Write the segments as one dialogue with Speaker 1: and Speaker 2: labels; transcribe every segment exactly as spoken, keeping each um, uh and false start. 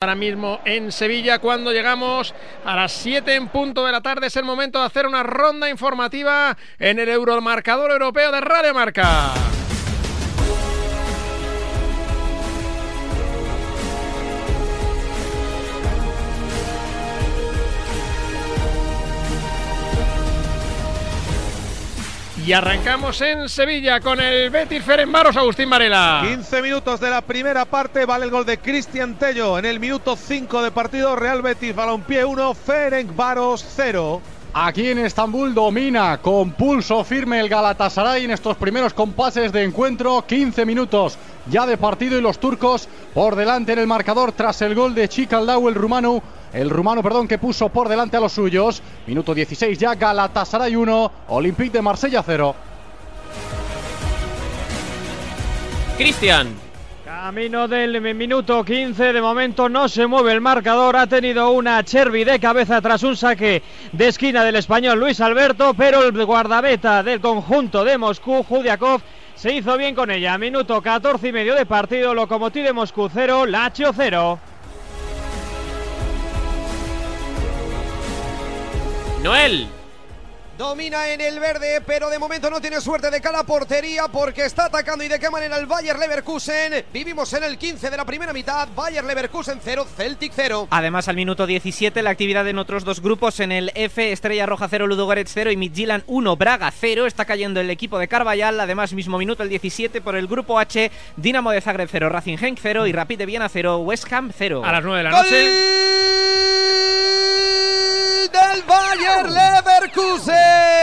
Speaker 1: Ahora mismo en Sevilla, cuando llegamos a las siete en punto de la tarde, es el momento de hacer una ronda informativa en el Euromarcador Europeo de Radio Marca. Y arrancamos en Sevilla con el Betis Ferencváros, Agustín Varela.
Speaker 2: quince minutos de la primera parte, vale el gol de Cristian Tello. En el minuto cinco de partido, Real Betis Balompié uno, Ferencváros cero.
Speaker 3: Aquí en Estambul domina con pulso firme el Galatasaray en estos primeros compases de encuentro. quince minutos ya de partido y los turcos por delante en el marcador tras el gol de Chicaldau, el rumano. El rumano, perdón, que puso por delante a los suyos. Minuto dieciséis ya, Galatasaray uno, Olympique de Marsella cero.
Speaker 4: Cristian.
Speaker 5: Camino del minuto quince, de momento no se mueve el marcador, ha tenido una Chervi de cabeza tras un saque de esquina del español Luis Alberto, pero el guardameta del conjunto de Moscú, Judiakov, se hizo bien con ella. Minuto catorce y medio de partido, Lokomotiv de Moscú cero, Lazio cero.
Speaker 4: Noel.
Speaker 6: Domina en el verde, pero de momento no tiene suerte de cara a portería porque está atacando y de qué manera el Bayer Leverkusen. Vivimos en el quince de la primera mitad, Bayer Leverkusen cero, Celtic cero.
Speaker 4: Además, al minuto diecisiete, la actividad en otros dos grupos. En el F, Estrella Roja cero, Ludogorets cero y Midtjylland uno, Braga cero. Está cayendo el equipo de Carvajal. Además, mismo minuto, el diecisiete, por el grupo H, Dinamo de Zagreb cero, Racing Genk cero y Rapid de Viena cero, West Ham cero.
Speaker 1: A las nueve de la noche.
Speaker 6: Del Bayer Leverkusen.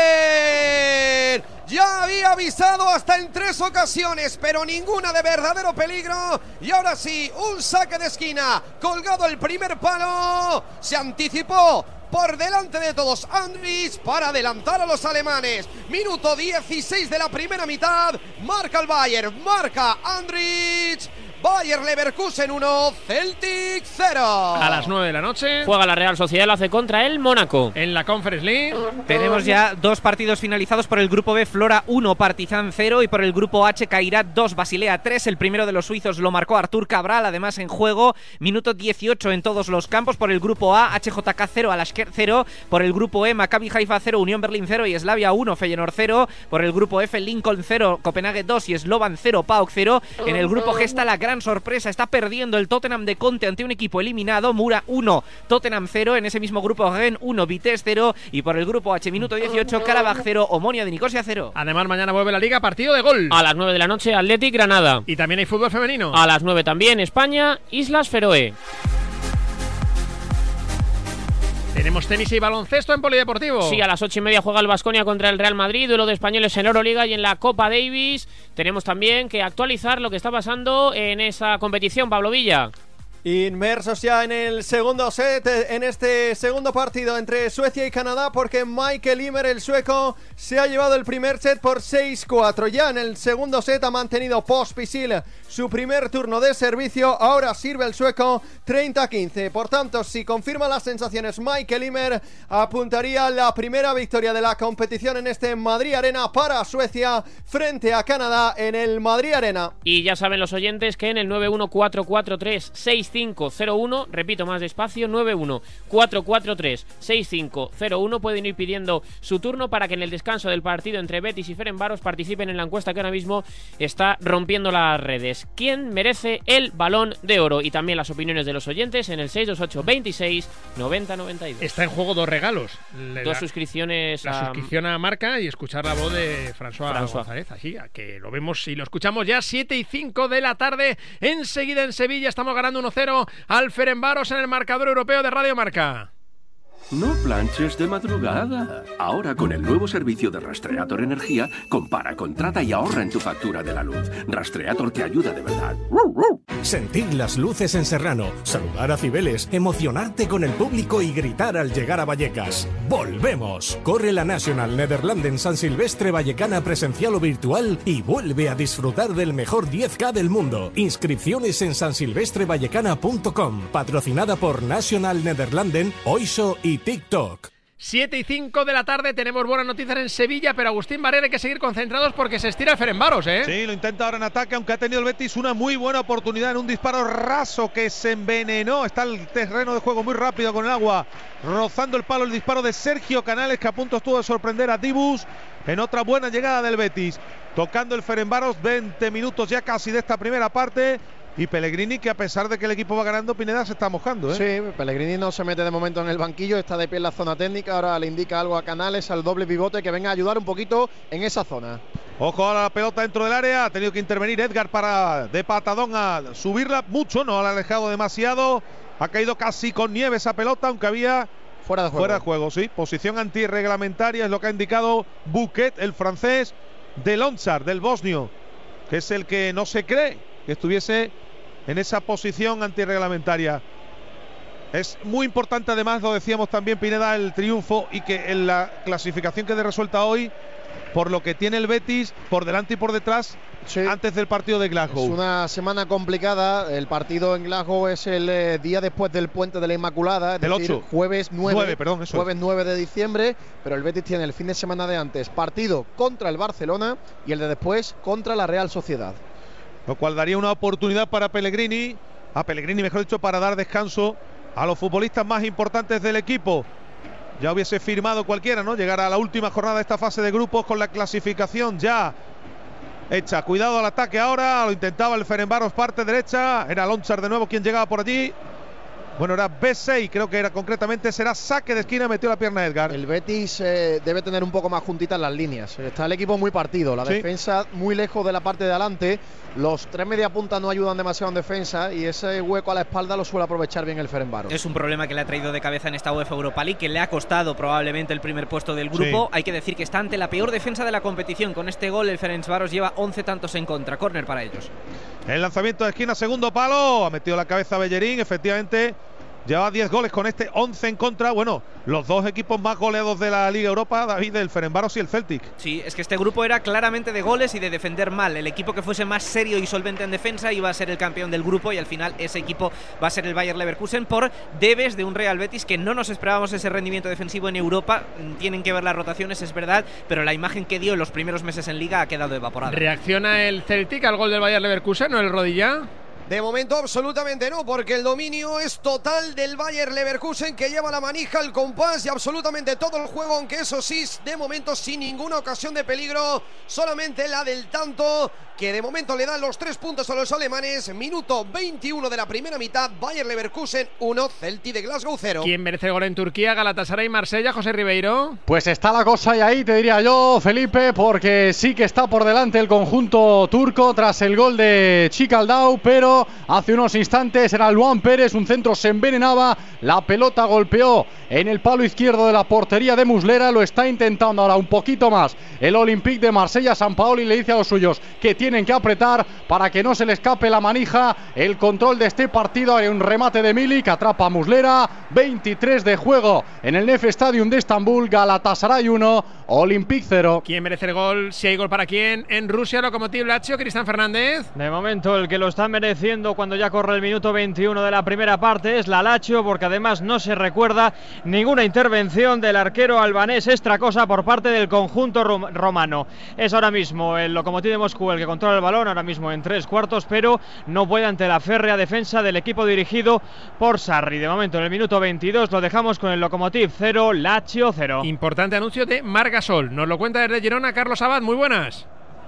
Speaker 6: Ya había avisado hasta en tres ocasiones, pero ninguna de verdadero peligro. Y ahora sí, un saque de esquina, colgado el primer palo. Se anticipó por delante de todos Andrich para adelantar a los alemanes. Minuto dieciséis de la primera mitad. Marca el Bayer, marca Andrich. Bayer Leverkusen uno, Celtic cero.
Speaker 1: A las nueve de la noche
Speaker 4: juega la Real Sociedad, lo hace contra el Mónaco.
Speaker 1: En la Conference League
Speaker 4: tenemos ya dos partidos finalizados. Por el grupo B, Flora uno, Partizan cero. Y por el grupo H, Kairat dos, Basilea tres. El primero de los suizos lo marcó Artur Cabral. Además, en juego, minuto dieciocho en todos los campos. Por el grupo A, H J K cero, Alashkert cero. Por el grupo E, Maccabi Haifa cero, Unión Berlín cero y Slavia uno, Feyenoord cero. Por el grupo F, Lincoln cero, Copenhague dos y Slovan cero, PAOK cero. En el grupo G está la gran sorpresa, está perdiendo el Tottenham de Conte ante un equipo eliminado. Mura uno, Tottenham cero. En ese mismo grupo Rennes uno, Vitesse cero. Y por el grupo H, minuto dieciocho, Karabakh cero, Omonia de Nicosia cero.
Speaker 1: Además, mañana vuelve la Liga, partido de gol.
Speaker 4: A las nueve de la noche, Athletic Granada.
Speaker 1: Y también hay fútbol femenino.
Speaker 4: A las nueve también, España, Islas Feroe.
Speaker 1: Tenemos tenis y baloncesto en Polideportivo.
Speaker 4: Sí, a las ocho y media juega el Baskonia contra el Real Madrid, duelo de españoles en Euroliga y en la Copa Davis. Tenemos también que actualizar lo que está pasando en esa competición, Pablo Villa.
Speaker 7: Inmersos ya en el segundo set, en este segundo partido entre Suecia y Canadá, porque Michael Ymer, el sueco, se ha llevado el primer set por seis cuatro. Ya en el segundo set ha mantenido Pospisil su primer turno de servicio. Ahora sirve el sueco treinta a quince. Por tanto, si confirma las sensaciones Michael Ymer, apuntaría la primera victoria de la competición en este Madrid Arena para Suecia frente a Canadá en el Madrid Arena.
Speaker 4: Y ya saben los oyentes que en el nueve uno cuatro cuatro tres seis cinco cero uno, repito más despacio, nueve uno cuatro cuatro tres seis cinco cero uno, pueden ir pidiendo su turno para que en el descanso del partido entre Betis y Ferencváros participen en la encuesta que ahora mismo está rompiendo las redes. ¿Quién merece el Balón de Oro? Y también las opiniones de los oyentes en el seis dos ocho veintiséis noventa noventa y dos.
Speaker 1: Está en juego dos regalos.
Speaker 4: Le dos da, suscripciones
Speaker 1: La
Speaker 4: a...
Speaker 1: suscripción a Marca y escuchar la voz de François, François. González. Así que lo vemos y lo escuchamos ya siete y cinco de la tarde. Enseguida en Sevilla estamos ganando uno cero al Ferencváros en el marcador europeo de Radio Marca.
Speaker 8: No planches de madrugada. Ahora con el nuevo servicio de Rastreator Energía, compara, contrata y ahorra en tu factura de la luz. Rastreator te ayuda de verdad.
Speaker 9: Sentir las luces en Serrano, saludar a Cibeles, emocionarte con el público y gritar al llegar a Vallecas. ¡Volvemos! Corre la National Nederlanden San Silvestre Vallecana presencial o virtual y vuelve a disfrutar del mejor diez K del mundo. Inscripciones en san silvestre vallecana punto com. Patrocinada por National Nederlanden, Oiso y TikTok.
Speaker 1: siete y cinco de la tarde, tenemos buenas noticias en Sevilla, pero Agustín Barrera hay que seguir concentrados porque se estira el Ferencváros, ¿eh?
Speaker 2: Sí, lo intenta ahora en ataque, aunque ha tenido el Betis una muy buena oportunidad en un disparo raso que se envenenó. Está el terreno de juego muy rápido con el agua, rozando el palo el disparo de Sergio Canales, que a punto estuvo de sorprender a Dibus en otra buena llegada del Betis. Tocando el Ferencváros, veinte minutos ya casi de esta primera parte. Y Pellegrini, que a pesar de que el equipo va ganando, Pineda se está mojando, ¿eh?
Speaker 10: Sí, Pellegrini no se mete de momento en el banquillo, está de pie en la zona técnica. Ahora le indica algo a Canales, al doble pivote, que venga a ayudar un poquito en esa zona.
Speaker 2: Ojo a la pelota dentro del área, ha tenido que intervenir Edgar para de patadón a subirla mucho, no la ha alejado demasiado. Ha caído casi con nieve esa pelota, aunque había
Speaker 10: fuera de juego.
Speaker 2: Fuera de juego, sí. Posición antirreglamentaria es lo que ha indicado Buquet, el francés, de Lonchar, del bosnio, que es el que no se cree que estuviese en esa posición antirreglamentaria. Es muy importante, además, lo decíamos también, Pineda, el triunfo, y que en la clasificación quede resuelta hoy, por lo que tiene el Betis por delante y por detrás, sí, antes del partido de Glasgow.
Speaker 10: Es una semana complicada. El partido en Glasgow es el eh, día después del Puente de la Inmaculada, es
Speaker 2: del
Speaker 10: decir,
Speaker 2: ocho.
Speaker 10: jueves nueve,
Speaker 2: nueve, perdón, eso
Speaker 10: jueves
Speaker 2: es.
Speaker 10: nueve de diciembre, pero el Betis tiene el fin de semana de antes partido contra el Barcelona y el de después contra la Real Sociedad.
Speaker 2: Lo cual daría una oportunidad para Pellegrini, a Pellegrini mejor dicho, para dar descanso a los futbolistas más importantes del equipo. Ya hubiese firmado cualquiera, ¿no? Llegar a la última jornada de esta fase de grupos con la clasificación ya hecha. Cuidado al ataque ahora, lo intentaba el Ferencváros, parte derecha, era Lonchar de nuevo quien llegaba por allí. Bueno, era B seis, creo que era concretamente, será saque de esquina, metió la pierna Edgar.
Speaker 10: El Betis eh, debe tener un poco más juntitas las líneas. Está el equipo muy partido, la sí. defensa muy lejos de la parte de adelante. Los tres mediapuntas no ayudan demasiado en defensa y ese hueco a la espalda lo suele aprovechar bien el Ferencváros.
Speaker 4: Es un problema que le ha traído de cabeza en esta UEFA Europa League, que le ha costado probablemente el primer puesto del grupo. Sí. Hay que decir que está ante la peor defensa de la competición. Con este gol el Ferencváros lleva once tantos en contra. Córner para ellos.
Speaker 2: El lanzamiento de esquina, segundo palo, ha metido la cabeza Bellerín, efectivamente. Lleva diez goles con este, once en contra. Bueno, los dos equipos más goleados de la Liga Europa, David, el Ferencváros y el Celtic.
Speaker 4: Sí, es que este grupo era claramente de goles y de defender mal. El equipo que fuese más serio y solvente en defensa iba a ser el campeón del grupo, y al final ese equipo va a ser el Bayer Leverkusen por debes de un Real Betis que no nos esperábamos ese rendimiento defensivo en Europa. Tienen que ver las rotaciones, es verdad, pero la imagen que dio en los primeros meses en Liga ha quedado evaporada.
Speaker 1: ¿Reacciona el Celtic al gol del Bayer Leverkusen o el rodilla?
Speaker 6: De momento absolutamente no, porque el dominio es total del Bayer Leverkusen, que lleva la manija, el compás y absolutamente todo el juego, aunque eso sí, de momento sin ninguna ocasión de peligro, solamente la del tanto, que de momento le dan los tres puntos a los alemanes. Minuto veintiuno de la primera mitad, Bayer Leverkusen uno, Celtic de Glasgow cero.
Speaker 1: ¿Quién merece el gol en Turquía? Galatasaray y Marsella, José Ribeiro.
Speaker 3: Pues está la cosa y ahí te diría yo, Felipe, porque sí que está por delante el conjunto turco tras el gol de Çikaldao, pero hace unos instantes era Luan Pérez, un centro se envenenaba, la pelota golpeó en el palo izquierdo de la portería de Muslera, lo está intentando ahora un poquito más el Olympique de Marsella. Sampaoli le dice a los suyos que tienen que apretar para que no se le escape la manija. El control de este partido, hay un remate de Milik, atrapa a Muslera, veintitrés de juego en el Nef Stadium de Estambul. Galatasaray uno, Olympique cero.
Speaker 1: ¿Quién merece el gol? Si hay gol para quién. En Rusia, Lokomotiv Lazio, Cristian Fernández.
Speaker 5: De momento el que lo está mereciendo cuando ya corre el minuto veintiuno de la primera parte es la Lazio, porque además no se recuerda ninguna intervención del arquero albanés Extracosa por parte del conjunto rom romano. Es ahora mismo el Lokomotiv de Moscú el que controla el balón, ahora mismo en tres cuartos, pero no puede ante la férrea defensa del equipo dirigido por Sarri. De momento en el minuto veintidós lo dejamos con el Lokomotiv cero, Lazio cero.
Speaker 1: Importante anuncio de Marc Gasol, nos lo cuenta desde Girona Carlos Abad, muy buenas.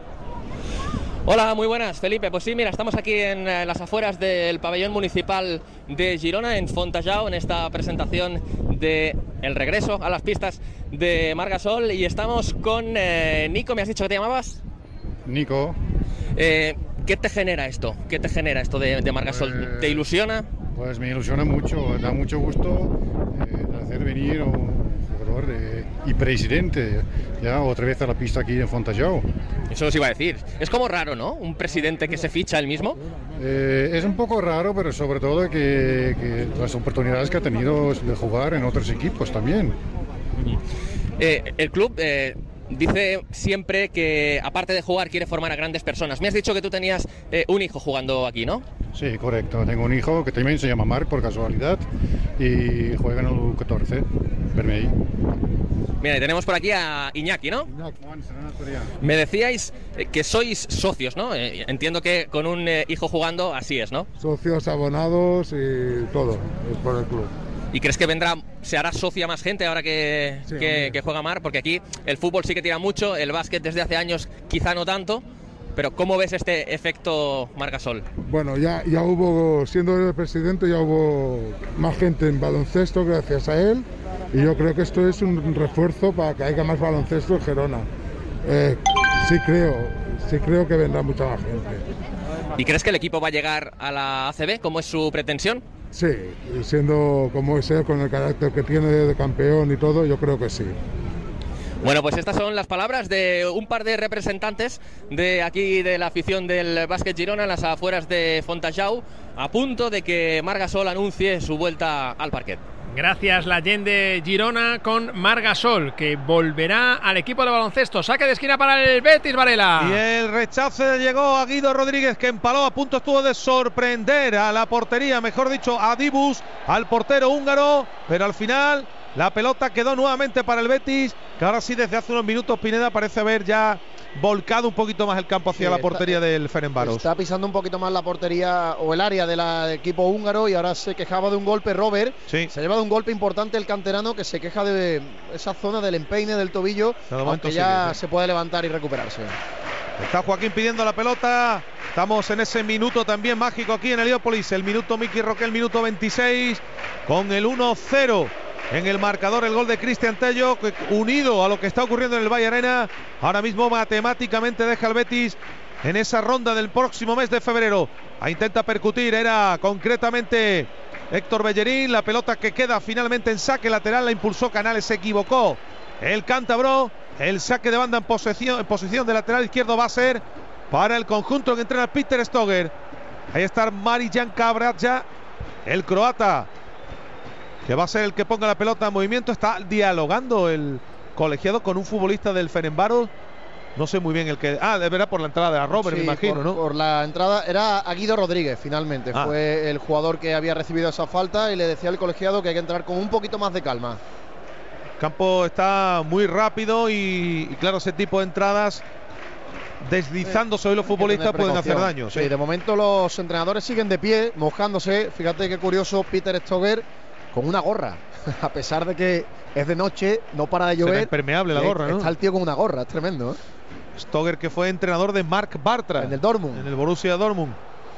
Speaker 11: Hola, muy buenas, Felipe. Pues sí, mira, estamos aquí en eh, las afueras del pabellón municipal de Girona, en Fontallao, en esta presentación de el regreso a las pistas de Marc Gasol, y estamos con eh, Nico. ¿Me has dicho que te llamabas?
Speaker 12: Nico.
Speaker 11: Eh, ¿Qué te genera esto? ¿Qué te genera esto de, de Marc Gasol? Pues, ¿te ilusiona?
Speaker 12: Pues me ilusiona mucho, da mucho gusto eh, hacer venir un jugador de, y presidente ya otra vez a la pista aquí en Fontallao.
Speaker 11: Eso os iba a decir. Es como raro, ¿no? Un presidente que se ficha él mismo.
Speaker 12: Eh, es un poco raro, pero sobre todo que, que las oportunidades que ha tenido de jugar en otros equipos también.
Speaker 11: Eh, el club... Eh, dice siempre que, aparte de jugar, quiere formar a grandes personas. Me has dicho que tú tenías eh, un hijo jugando aquí, ¿no?
Speaker 12: Sí, correcto. Tengo un hijo que también se llama Marc, por casualidad, y juega en el U catorce, Vermell.
Speaker 11: Mira, y tenemos por aquí a Iñaki, ¿no? Me decíais que sois socios, ¿no? Eh, entiendo que con un eh, hijo jugando así es, ¿no?
Speaker 13: Socios, abonados y todo, es por el club.
Speaker 11: ¿Y crees que vendrá, se hará socia más gente ahora que, sí, que, que juega Marc? Porque aquí el fútbol sí que tira mucho, el básquet desde hace años quizá no tanto, pero ¿cómo ves este efecto Marc Gasol?
Speaker 13: Bueno, ya, ya hubo, siendo el presidente, ya hubo más gente en baloncesto gracias a él, y yo creo que esto es un refuerzo para que haya más baloncesto en Gerona. Eh, sí creo, sí creo que vendrá mucha más gente.
Speaker 11: ¿Y crees que el equipo va a llegar a la A C B? ¿Cómo es su pretensión?
Speaker 13: Sí, siendo como es él, con el carácter que tiene de campeón y todo, yo creo que sí.
Speaker 11: Bueno, pues estas son las palabras de un par de representantes de aquí de la afición del Básquet Girona en las afueras de Fontajau, a punto de que Marc Gasol anuncie su vuelta al parquet.
Speaker 1: Gracias, la gent de Girona con Marc Gasol, que volverá al equipo de baloncesto. Saque de esquina para el Betis, Varela.
Speaker 2: Y el rechace llegó a Guido Rodríguez, que empaló, a punto estuvo de sorprender a la portería, mejor dicho, a Dibus, al portero húngaro, pero al final la pelota quedó nuevamente para el Betis, que ahora sí, desde hace unos minutos, Pineda parece haber ya volcado un poquito más el campo hacia sí, la portería está, del Ferencváros.
Speaker 10: Está pisando un poquito más la portería o el área del equipo húngaro, y ahora se quejaba de un golpe Robert. Sí. Se ha llevado un golpe importante el canterano, que se queja de esa zona del empeine del tobillo, aunque ya sí, sí. se puede levantar y recuperarse.
Speaker 2: Está Joaquín pidiendo la pelota. Estamos en ese minuto también mágico aquí en Heliópolis, el minuto Miki Roque, el minuto veintiséis, con el uno cero en el marcador, el gol de Cristian Tello, que unido a lo que está ocurriendo en el Valle Arena, ahora mismo matemáticamente deja al Betis en esa ronda del próximo mes de febrero. Ahí intenta percutir, era concretamente Héctor Bellerín, la pelota que queda finalmente en saque lateral, la impulsó Canales, se equivocó el cántabro. El saque de banda en posición, en posición de lateral izquierdo va a ser para el conjunto que entrena Peter Stoger. Ahí está Marijan Kavradja, el croata, que va a ser el que ponga la pelota en movimiento. Está dialogando el colegiado con un futbolista del Ferencváros. No sé muy bien el que... Ah, de verdad, por la entrada de a Robert, sí, me imagino,
Speaker 10: por,
Speaker 2: ¿no?
Speaker 10: Por la entrada era a Guido Rodríguez, finalmente. Ah. Fue el jugador que había recibido esa falta y le decía al colegiado que hay que entrar con un poquito más de calma.
Speaker 2: El campo está muy rápido y, y claro, ese tipo de entradas deslizándose hoy los futbolistas pueden hacer daño.
Speaker 10: Sí, sí, de momento los entrenadores siguen de pie, mojándose. Fíjate qué curioso, Peter Stoger con una gorra, a pesar de que es de noche, no para de llover.
Speaker 2: Será impermeable la gorra, ¿no?
Speaker 10: Está el tío con una gorra, es tremendo, ¿eh?
Speaker 2: Stoger, que fue entrenador de Marc Bartra
Speaker 10: en el Dortmund,
Speaker 2: en el Borussia Dortmund.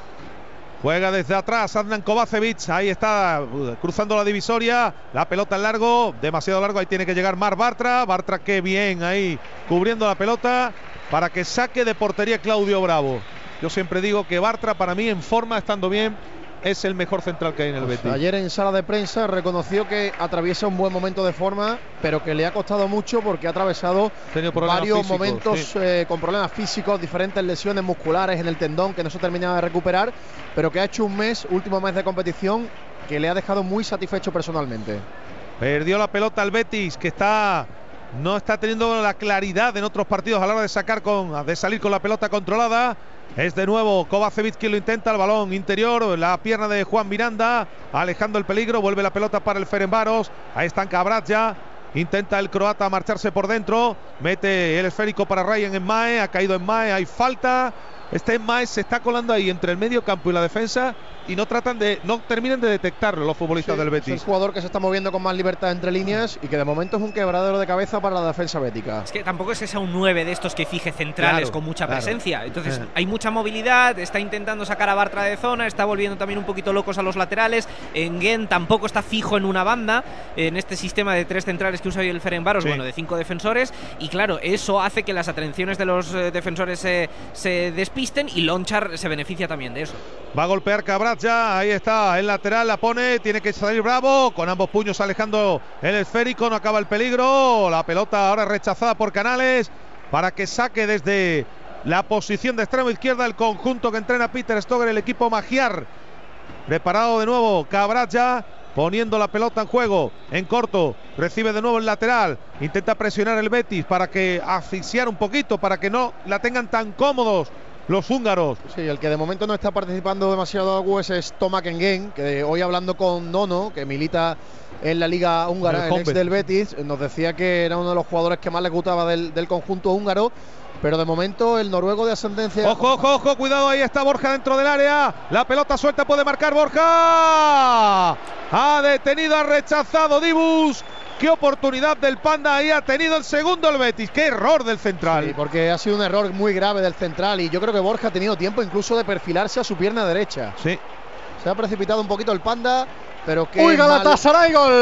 Speaker 2: Juega desde atrás Adnan Kovacevic, ahí está cruzando la divisoria, la pelota en largo, demasiado largo, ahí tiene que llegar Marc Bartra. Bartra, que bien ahí cubriendo la pelota para que saque de portería Claudio Bravo. Yo siempre digo que Bartra, para mí, en forma, estando bien, es el mejor central que hay en el Betis.
Speaker 10: Ayer en sala de prensa reconoció que atraviesa un buen momento de forma, pero que le ha costado mucho porque ha atravesado varios físicos, momentos sí. eh, con problemas físicos, diferentes lesiones musculares en el tendón que no se termina de recuperar, pero que ha hecho un mes, último mes de competición, que le ha dejado muy satisfecho personalmente.
Speaker 2: Perdió la pelota el Betis, que está no está teniendo la claridad en otros partidos a la hora de sacar con de salir con la pelota controlada. Es de nuevo Kovacevic quien lo intenta, el balón interior, la pierna de Juan Miranda, alejando el peligro, vuelve la pelota para el Ferencváros. Ahí está Kavradja, intenta el croata marcharse por dentro, mete el esférico para Ryan Enmae, ha caído Enmae, hay falta. Este Enmae se está colando ahí entre el medio campo y la defensa y no tratan de, no terminan de detectarlo los futbolistas sí, del Betis.
Speaker 10: Es el jugador que se está moviendo con más libertad entre líneas y que de momento es un quebradero de cabeza para la defensa bética.
Speaker 4: Es que tampoco es esa un nueve de estos que fije centrales claro, con mucha claro. presencia. Entonces eh. hay mucha movilidad, está intentando sacar a Bartra de zona, está volviendo también un poquito locos a los laterales. Engen tampoco está fijo en una banda, en este sistema de tres centrales que usa hoy el Ferencváros, sí. bueno, de cinco defensores. Y claro, eso hace que las atenciones de los eh, defensores se, se despisten y Lonchar se beneficia también de eso.
Speaker 2: Va a golpear Kavradja, ahí está, el lateral la pone, tiene que salir Bravo, con ambos puños alejando el esférico, no acaba el peligro, la pelota ahora rechazada por Canales, para que saque desde la posición de extremo izquierda el conjunto que entrena Peter Stoger, el equipo Magiar. Preparado de nuevo Kavradja, poniendo la pelota en juego, en corto, recibe de nuevo el lateral, intenta presionar el Betis para que asfixiar un poquito, para que no la tengan tan cómodos los húngaros.
Speaker 10: Sí, el que de momento no está participando demasiado Agues es Tomak Engen, que hoy hablando con Nono, que milita en la liga húngara, el, el ex del Betis, nos decía que era uno de los jugadores que más le gustaba del, del conjunto húngaro. Pero de momento el noruego de ascendencia...
Speaker 2: Ojo, ojo, ojo, cuidado, ahí está Borja dentro del área. La pelota suelta, puede marcar Borja. Ha detenido, ha rechazado Dibus. Qué oportunidad del Panda, ahí ha tenido el segundo el Betis. Qué error del central.
Speaker 10: Sí, porque ha sido un error muy grave del central y yo creo que Borja ha tenido tiempo incluso de perfilarse a su pierna derecha.
Speaker 2: Sí.
Speaker 10: Se ha precipitado un poquito el Panda, pero que...
Speaker 3: ¡Uy, Galatasaray, gol!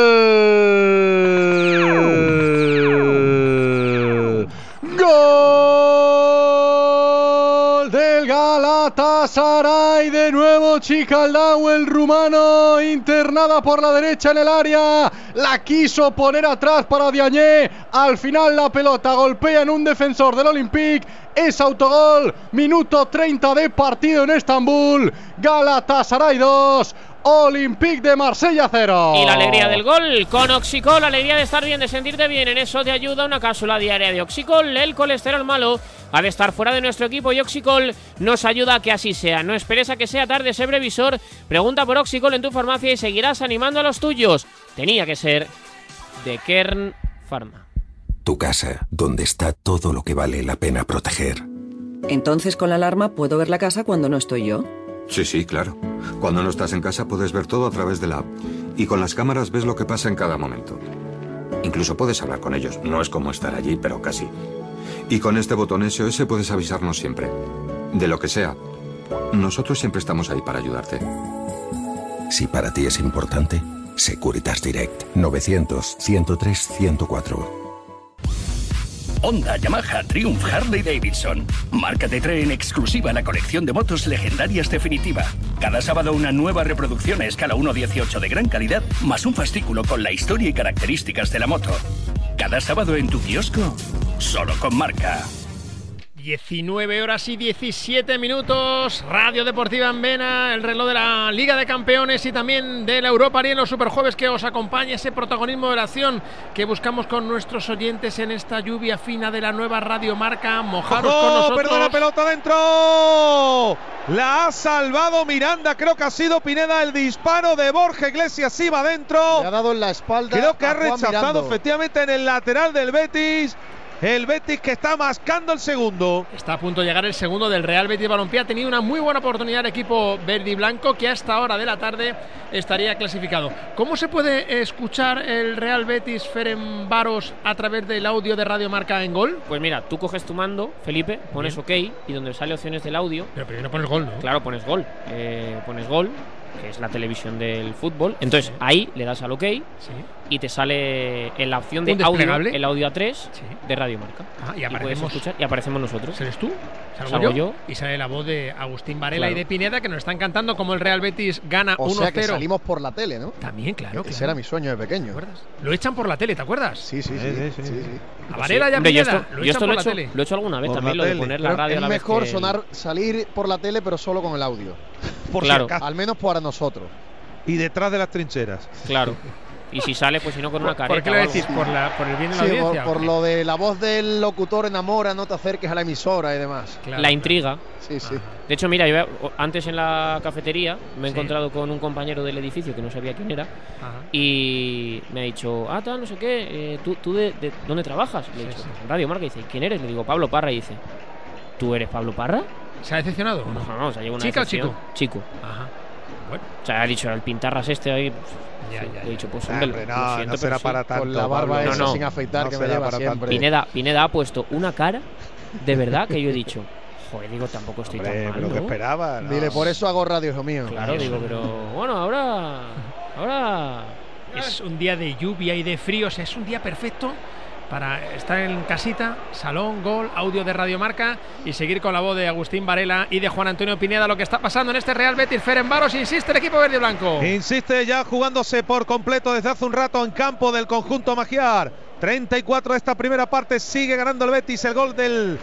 Speaker 3: ¡Gol del Galatasaray! De nuevo Chicaldao, el rumano, internada por la derecha en el área. La quiso poner atrás para Diagne. Al final la pelota golpea en un defensor del Olympique. Es autogol. Minuto treinta de partido en Estambul. Galatasaray dos. Olympique de Marsella cero.
Speaker 14: Y la alegría del gol con Oxicol, la alegría de estar bien, de sentirte bien. En eso te ayuda una cápsula diaria de Oxicol. El colesterol malo ha de estar fuera de nuestro equipo y Oxicol nos ayuda a que así sea. No esperes a que sea tarde ese previsor. Pregunta por Oxicol en tu farmacia y seguirás animando a los tuyos. Tenía que ser de Kern Pharma.
Speaker 15: Tu casa, donde está todo lo que vale la pena proteger.
Speaker 16: Entonces con la alarma puedo ver la casa cuando no estoy yo.
Speaker 17: Sí, sí, claro. Cuando no estás en casa puedes ver todo a través de la app. Y con las cámaras ves lo que pasa en cada momento. Incluso puedes hablar con ellos. No es como estar allí, pero casi. Y con este botón S O S puedes avisarnos siempre. De lo que sea. Nosotros siempre estamos ahí para ayudarte.
Speaker 15: Si para ti es importante, Securitas Direct. novecientos, ciento tres, ciento cuatro.
Speaker 18: Honda, Yamaha, Triumph, Harley Davidson. Marca te trae en exclusiva la colección de motos legendarias definitiva. Cada sábado una nueva reproducción a escala uno dieciocho de gran calidad, más un fascículo con la historia y características de la moto. Cada sábado en tu kiosco, solo con Marca.
Speaker 1: diecinueve horas y diecisiete minutos, Radio Deportiva en Vena, el reloj de la Liga de Campeones y también de la Europa League en los Superjueves, que os acompaña ese protagonismo de la acción que buscamos con nuestros oyentes en esta lluvia fina de la nueva Radio Marca. Mojaros
Speaker 2: ¡Oh,
Speaker 1: con nosotros.
Speaker 2: Perdón, la pelota dentro. La ha salvado Miranda, creo que ha sido Pineda el disparo de Borja Iglesias, iba dentro.
Speaker 10: Le ha dado en la espalda.
Speaker 2: Creo que ha
Speaker 10: Juan
Speaker 2: rechazado
Speaker 10: Mirando.
Speaker 2: efectivamente en el lateral del Betis. El Betis que está mascando el segundo.
Speaker 1: Está a punto de llegar el segundo del Real Betis Balompié. Ha tenido una muy buena oportunidad el equipo verde y blanco, que a esta hora de la tarde estaría clasificado. ¿Cómo se puede escuchar el Real Betis Ferencváros a través del audio de Radio Marca en Gol?
Speaker 14: Pues mira, tú coges tu mando, Felipe, pones
Speaker 1: Bien.
Speaker 14: OK y donde sale opciones del audio.
Speaker 1: Pero primero pones Gol, ¿no?
Speaker 14: Claro, pones Gol. Eh, pones Gol, que es la televisión del fútbol. Entonces sí. ahí le das al OK sí. y te sale en la opción de audio, el audio A tres sí. de Radio Marca.
Speaker 1: Ah, y,
Speaker 14: y puedes escuchar y aparecemos nosotros.
Speaker 1: ¿Eres tú?
Speaker 14: Salgo,
Speaker 1: Salgo yo,
Speaker 14: yo.
Speaker 1: Y sale la voz de Agustín Varela
Speaker 14: claro.
Speaker 1: y de Pineda, que nos están cantando como el Real Betis gana
Speaker 10: o
Speaker 1: uno cero.
Speaker 10: sea que salimos por la tele, ¿no?
Speaker 1: También, claro.
Speaker 10: Ese
Speaker 1: claro.
Speaker 10: era mi sueño de pequeño.
Speaker 1: Lo echan por la tele, ¿te acuerdas?
Speaker 10: Sí, sí, sí. sí, sí, sí.
Speaker 1: A Varela y a
Speaker 14: Hombre,
Speaker 1: Pineda.
Speaker 14: Yo esto,
Speaker 1: lo,
Speaker 14: yo esto lo,
Speaker 1: he
Speaker 14: hecho, lo he hecho alguna vez
Speaker 10: por
Speaker 14: también, lo de poner la
Speaker 10: pero
Speaker 14: radio
Speaker 10: es
Speaker 14: a la vez.
Speaker 10: Es mejor
Speaker 14: que
Speaker 10: sonar, salir por la tele, pero solo con el audio.
Speaker 2: Por
Speaker 14: claro.
Speaker 2: si
Speaker 10: Al menos para nosotros.
Speaker 2: Y detrás de las trincheras.
Speaker 14: Claro. Y si sale, pues si no con una careta.
Speaker 1: ¿Por qué lo decís? ¿Por, la, ¿Por el bien de la
Speaker 10: sí,
Speaker 1: audiencia?
Speaker 10: Por, por lo de la voz del locutor enamora, no te acerques a la emisora y demás.
Speaker 14: Claro, la intriga.
Speaker 10: Sí, sí.
Speaker 14: Ah. De hecho, mira, yo antes en la cafetería me he sí. encontrado con un compañero del edificio que no sabía quién era. Ajá. Y me ha dicho, ah, tal, no sé qué, eh, ¿tú, tú de, de dónde trabajas? Le he dicho, sí, sí. Radio Marca. Y dice, ¿quién eres? Le digo, Pablo Parra. Y dice, ¿tú eres Pablo Parra?
Speaker 1: ¿Se ha decepcionado?
Speaker 14: No, no, no o sea, lleva una
Speaker 1: ¿Chica
Speaker 14: decepción.
Speaker 1: o chico?
Speaker 14: Chico.
Speaker 1: Ajá. Bueno.
Speaker 14: O sea, ha dicho, el pintarras este ahí.
Speaker 1: Ya,
Speaker 14: sí,
Speaker 1: ya, ya.
Speaker 14: He dicho, pues
Speaker 2: hombre,
Speaker 14: hombre,
Speaker 2: no,
Speaker 14: lo siento,
Speaker 2: no será
Speaker 14: pero
Speaker 2: para
Speaker 14: sí.
Speaker 2: tanto.
Speaker 10: Con la barba
Speaker 2: no,
Speaker 10: esa
Speaker 2: no,
Speaker 10: sin afeitar
Speaker 2: no
Speaker 10: que me lleva siempre.
Speaker 14: Pineda, Pineda ha puesto una cara de verdad que yo he dicho, joder, digo, tampoco estoy
Speaker 2: hombre,
Speaker 14: tan mal,
Speaker 2: pero
Speaker 14: ¿no?
Speaker 2: que esperaba. No.
Speaker 10: Dile, por eso hago radio, hijo mío.
Speaker 14: Claro, digo, pero bueno, ahora, ahora
Speaker 1: es un día de lluvia y de frío, o sea, es un día perfecto para estar en casita, salón, Gol, audio de Radio Marca y seguir con la voz de Agustín Varela y de Juan Antonio Pineda lo que está pasando en este Real Betis Ferencváros. Insiste el equipo verde y blanco.
Speaker 2: Insiste ya jugándose por completo desde hace un rato en campo del conjunto magiar. treinta y cuatro de esta primera parte, sigue ganando el Betis, el gol del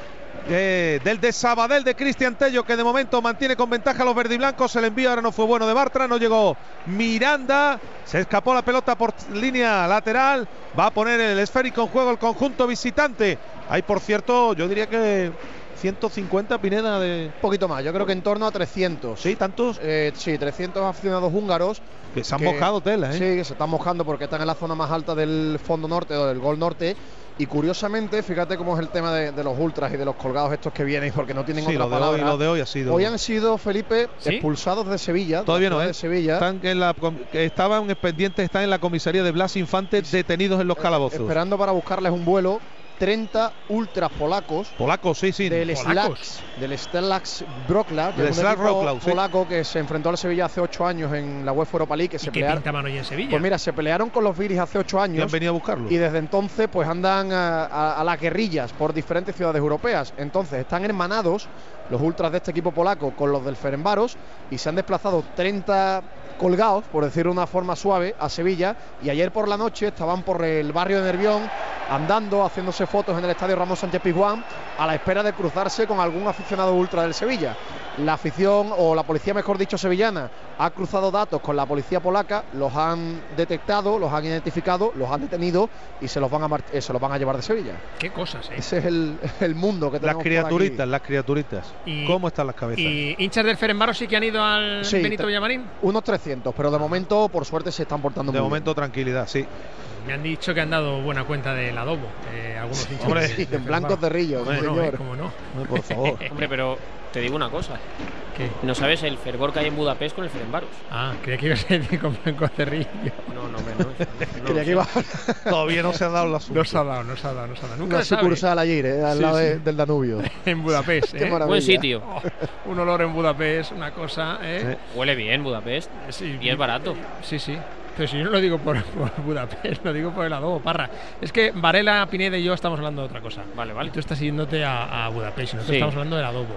Speaker 2: Eh, del de Sabadell de Cristian Tello, que de momento mantiene con ventaja a los verdiblancos. El envío ahora no fue bueno de Bartra, no llegó Miranda, se escapó la pelota por línea lateral. Va a poner el esférico en juego el conjunto visitante. Hay, por cierto, yo diría que ciento cincuenta, Pineda, de...
Speaker 10: Un poquito más, yo creo que en torno a trescientos.
Speaker 2: ¿Sí? ¿Tantos?
Speaker 10: Eh, sí, trescientos aficionados húngaros.
Speaker 2: Que se han que, mojado tela, ¿eh?
Speaker 10: Sí, que se están mojando porque están en la zona más alta del fondo norte o del gol norte. Y curiosamente, fíjate cómo es el tema de, de los ultras y de los colgados estos que vienen, porque no tienen
Speaker 2: sí,
Speaker 10: otra
Speaker 2: lo de
Speaker 10: palabra.
Speaker 2: Hoy, lo de hoy ha sido.
Speaker 10: Hoy han sido, Felipe,
Speaker 2: ¿Sí?
Speaker 10: expulsados de Sevilla.
Speaker 2: Todavía no, ¿eh?
Speaker 10: De Sevilla.
Speaker 2: Están en la, que estaban pendientes, están en la comisaría de Blas Infante, detenidos en los calabozos.
Speaker 10: Esperando para buscarles un vuelo. treinta ultras polacos.
Speaker 2: Polacos, sí, sí.
Speaker 10: Del Slax, del Stelax Wrocław,
Speaker 2: del Slax Wrocław, sí.
Speaker 10: Polaco que se enfrentó al Sevilla hace ocho años en la UEFA Europa League. Que
Speaker 1: ¿Y
Speaker 10: se
Speaker 1: qué
Speaker 10: pelearon,
Speaker 1: pintaban hoy en Sevilla?
Speaker 10: Pues mira, se pelearon con los Viris hace ocho años.
Speaker 2: Y han venido a buscarlo.
Speaker 10: Y desde entonces, pues andan a, a, a las guerrillas por diferentes ciudades europeas. Entonces, están hermanados los ultras de este equipo polaco con los del Ferencváros y se han desplazado treinta colgados, por decirlo de una forma suave, a Sevilla. Y ayer por la noche estaban por el barrio de Nervión andando, haciéndose fotos en el estadio Ramón Sánchez Pizjuán a la espera de cruzarse con algún aficionado ultra del Sevilla. La afición, o la policía mejor dicho sevillana, ha cruzado datos con la policía polaca, los han detectado, los han identificado, los han detenido y se los van a, eh, se los van a llevar de Sevilla.
Speaker 1: Qué cosas, ¿eh?
Speaker 10: Ese es el, el mundo que tenemos.
Speaker 2: Las criaturitas, las criaturitas.
Speaker 1: Y,
Speaker 2: ¿Cómo están las cabezas?
Speaker 1: ¿Y hinchas del Ferencváros sí que han ido al
Speaker 10: sí,
Speaker 1: Benito Villamarín?
Speaker 10: Unos trescientos, pero de momento, por suerte, se están portando
Speaker 2: de
Speaker 10: muy
Speaker 2: momento,
Speaker 10: bien.
Speaker 2: Tranquilidad, sí.
Speaker 1: Me han dicho que han dado buena cuenta del adobo. Eh, algunos hinchas.
Speaker 10: Hombre, de, de en blancos de Rillo,
Speaker 1: bueno,
Speaker 10: señor.
Speaker 1: No, eh, ¿cómo no?
Speaker 10: Hombre, por favor.
Speaker 14: Hombre, pero te digo una cosa.
Speaker 1: ¿Qué?
Speaker 14: No sabes el fervor que hay en Budapest con el Ferencváros.
Speaker 1: Ah, creía que ibas a decir con blancos de Rillo.
Speaker 14: No, no, no. no,
Speaker 10: creía que iba.
Speaker 2: Todavía no se ha dado la
Speaker 1: No se ha dado, no se ha dado, no se ha dado. Nunca
Speaker 10: Una sucursal allí, ¿eh? Al
Speaker 1: sí,
Speaker 10: lado
Speaker 1: sí.
Speaker 10: de, del Danubio.
Speaker 1: En Budapest, ¿eh?
Speaker 10: Qué maravilla.
Speaker 14: Buen sitio.
Speaker 1: Oh, un olor en Budapest, una cosa, ¿eh?
Speaker 14: Sí. Huele bien Budapest.
Speaker 1: Sí,
Speaker 14: y es barato.
Speaker 1: Sí, sí. Pero si yo no lo digo por, por Budapest, lo digo por el adobo, Parra. Es que Varela, Pineda y yo estamos hablando de otra cosa.
Speaker 14: Vale, vale.
Speaker 1: Y tú estás yéndote a, a Budapest y nosotros
Speaker 14: Sí.
Speaker 1: estamos hablando del adobo.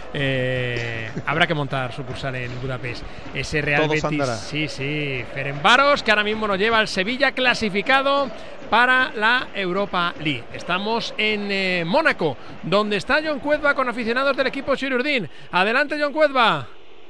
Speaker 1: Eh, habrá que montar sucursal en Budapest. Ese Real
Speaker 2: Todo
Speaker 1: Betis.
Speaker 2: andará.
Speaker 1: Sí, sí. Ferencváros, que ahora mismo nos lleva al Sevilla clasificado para la Europa League. Estamos en eh, Mónaco, donde está John Cuezba con aficionados del equipo Chirurdín. Adelante, John Cuezba.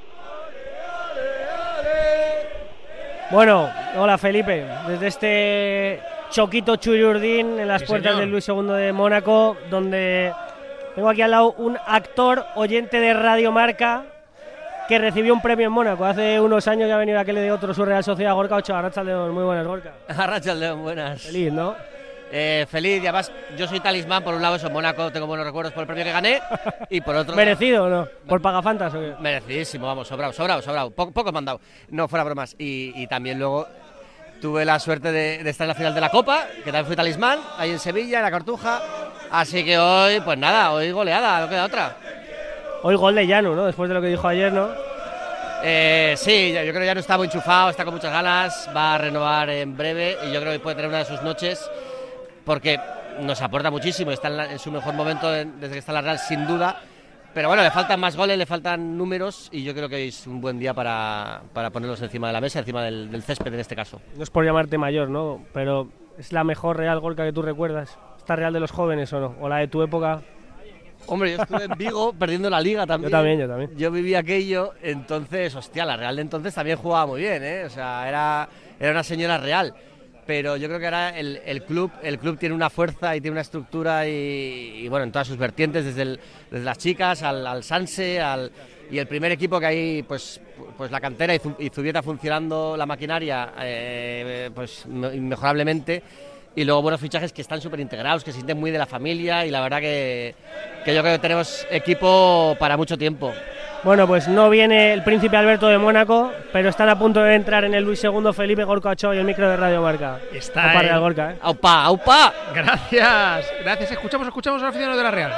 Speaker 19: Bueno, hola Felipe, desde este Choquito Churiurdín en las
Speaker 1: Sí,
Speaker 19: puertas
Speaker 1: señor.
Speaker 19: del Luis segundo de Mónaco, donde tengo aquí al lado un actor oyente de Radio Marca que recibió un premio en Mónaco. Hace unos años ya ha venido aquel de otro, su Real Sociedad, Gorka Ochoa. Arratsaldeon, muy buenas, Gorka.
Speaker 20: Arratsaldeon, buenas.
Speaker 19: Feliz, ¿no?
Speaker 20: Eh, feliz, y además yo soy talismán, por un lado eso, en Mónaco tengo buenos recuerdos por el premio que gané y por otro
Speaker 19: ¿Merecido o no? ¿Por pagafantas o qué?
Speaker 20: Merecidísimo, vamos, sobrado, sobrado, sobrado, poco, poco me han dado, no fuera bromas. Y, y también luego tuve la suerte de, de estar en la final de la Copa, que también fui talismán, ahí en Sevilla, en la Cartuja, así que hoy, pues nada, hoy goleada, no queda otra.
Speaker 19: Hoy gol de Llano, ¿no? Después de lo que dijo ayer, ¿no?
Speaker 20: Eh, sí, yo creo que ya no está muy enchufado, está con muchas ganas, va a renovar en breve y yo creo que puede tener una de sus noches porque nos aporta muchísimo, está en, la, en su mejor momento en, desde que está en la Real, sin duda. Pero bueno, le faltan más goles, le faltan números y yo creo que es un buen día para, para ponerlos encima de la mesa, encima del, del césped en este caso.
Speaker 19: No es por llamarte mayor, ¿no? Pero ¿es la mejor Real, Gorka, que tú recuerdas? ¿Esta Real de los jóvenes o no? ¿O la de tu época?
Speaker 20: Hombre, yo estuve en Vigo perdiendo la Liga también.
Speaker 19: Yo también, yo también.
Speaker 20: Yo viví aquello, entonces, hostia, la Real de entonces también jugaba muy bien, ¿eh? O sea, era, era una señora Real. Pero yo creo que ahora el, el club el club tiene una fuerza y tiene una estructura y, y bueno, en todas sus vertientes, desde, el, desde las chicas al, al Sanse al, y el primer equipo que hay, pues, pues la cantera y, y Zubieta funcionando la maquinaria eh, pues inmejorablemente. Y luego buenos fichajes que están súper integrados, que se sienten muy de la familia y la verdad que, que yo creo que tenemos equipo para mucho tiempo.
Speaker 19: Bueno, pues no viene el príncipe Alberto de Mónaco, pero están a punto de entrar en el Luis segundo Felipe, Gorka Ochoa y el micro de Radio Marca.
Speaker 1: Está
Speaker 19: Opa,
Speaker 1: ahí.
Speaker 19: Real, Gorka, ¿eh?
Speaker 20: ¡Aupa, aupa!
Speaker 1: Gracias, gracias. Escuchamos, escuchamos a los aficionados de la Real.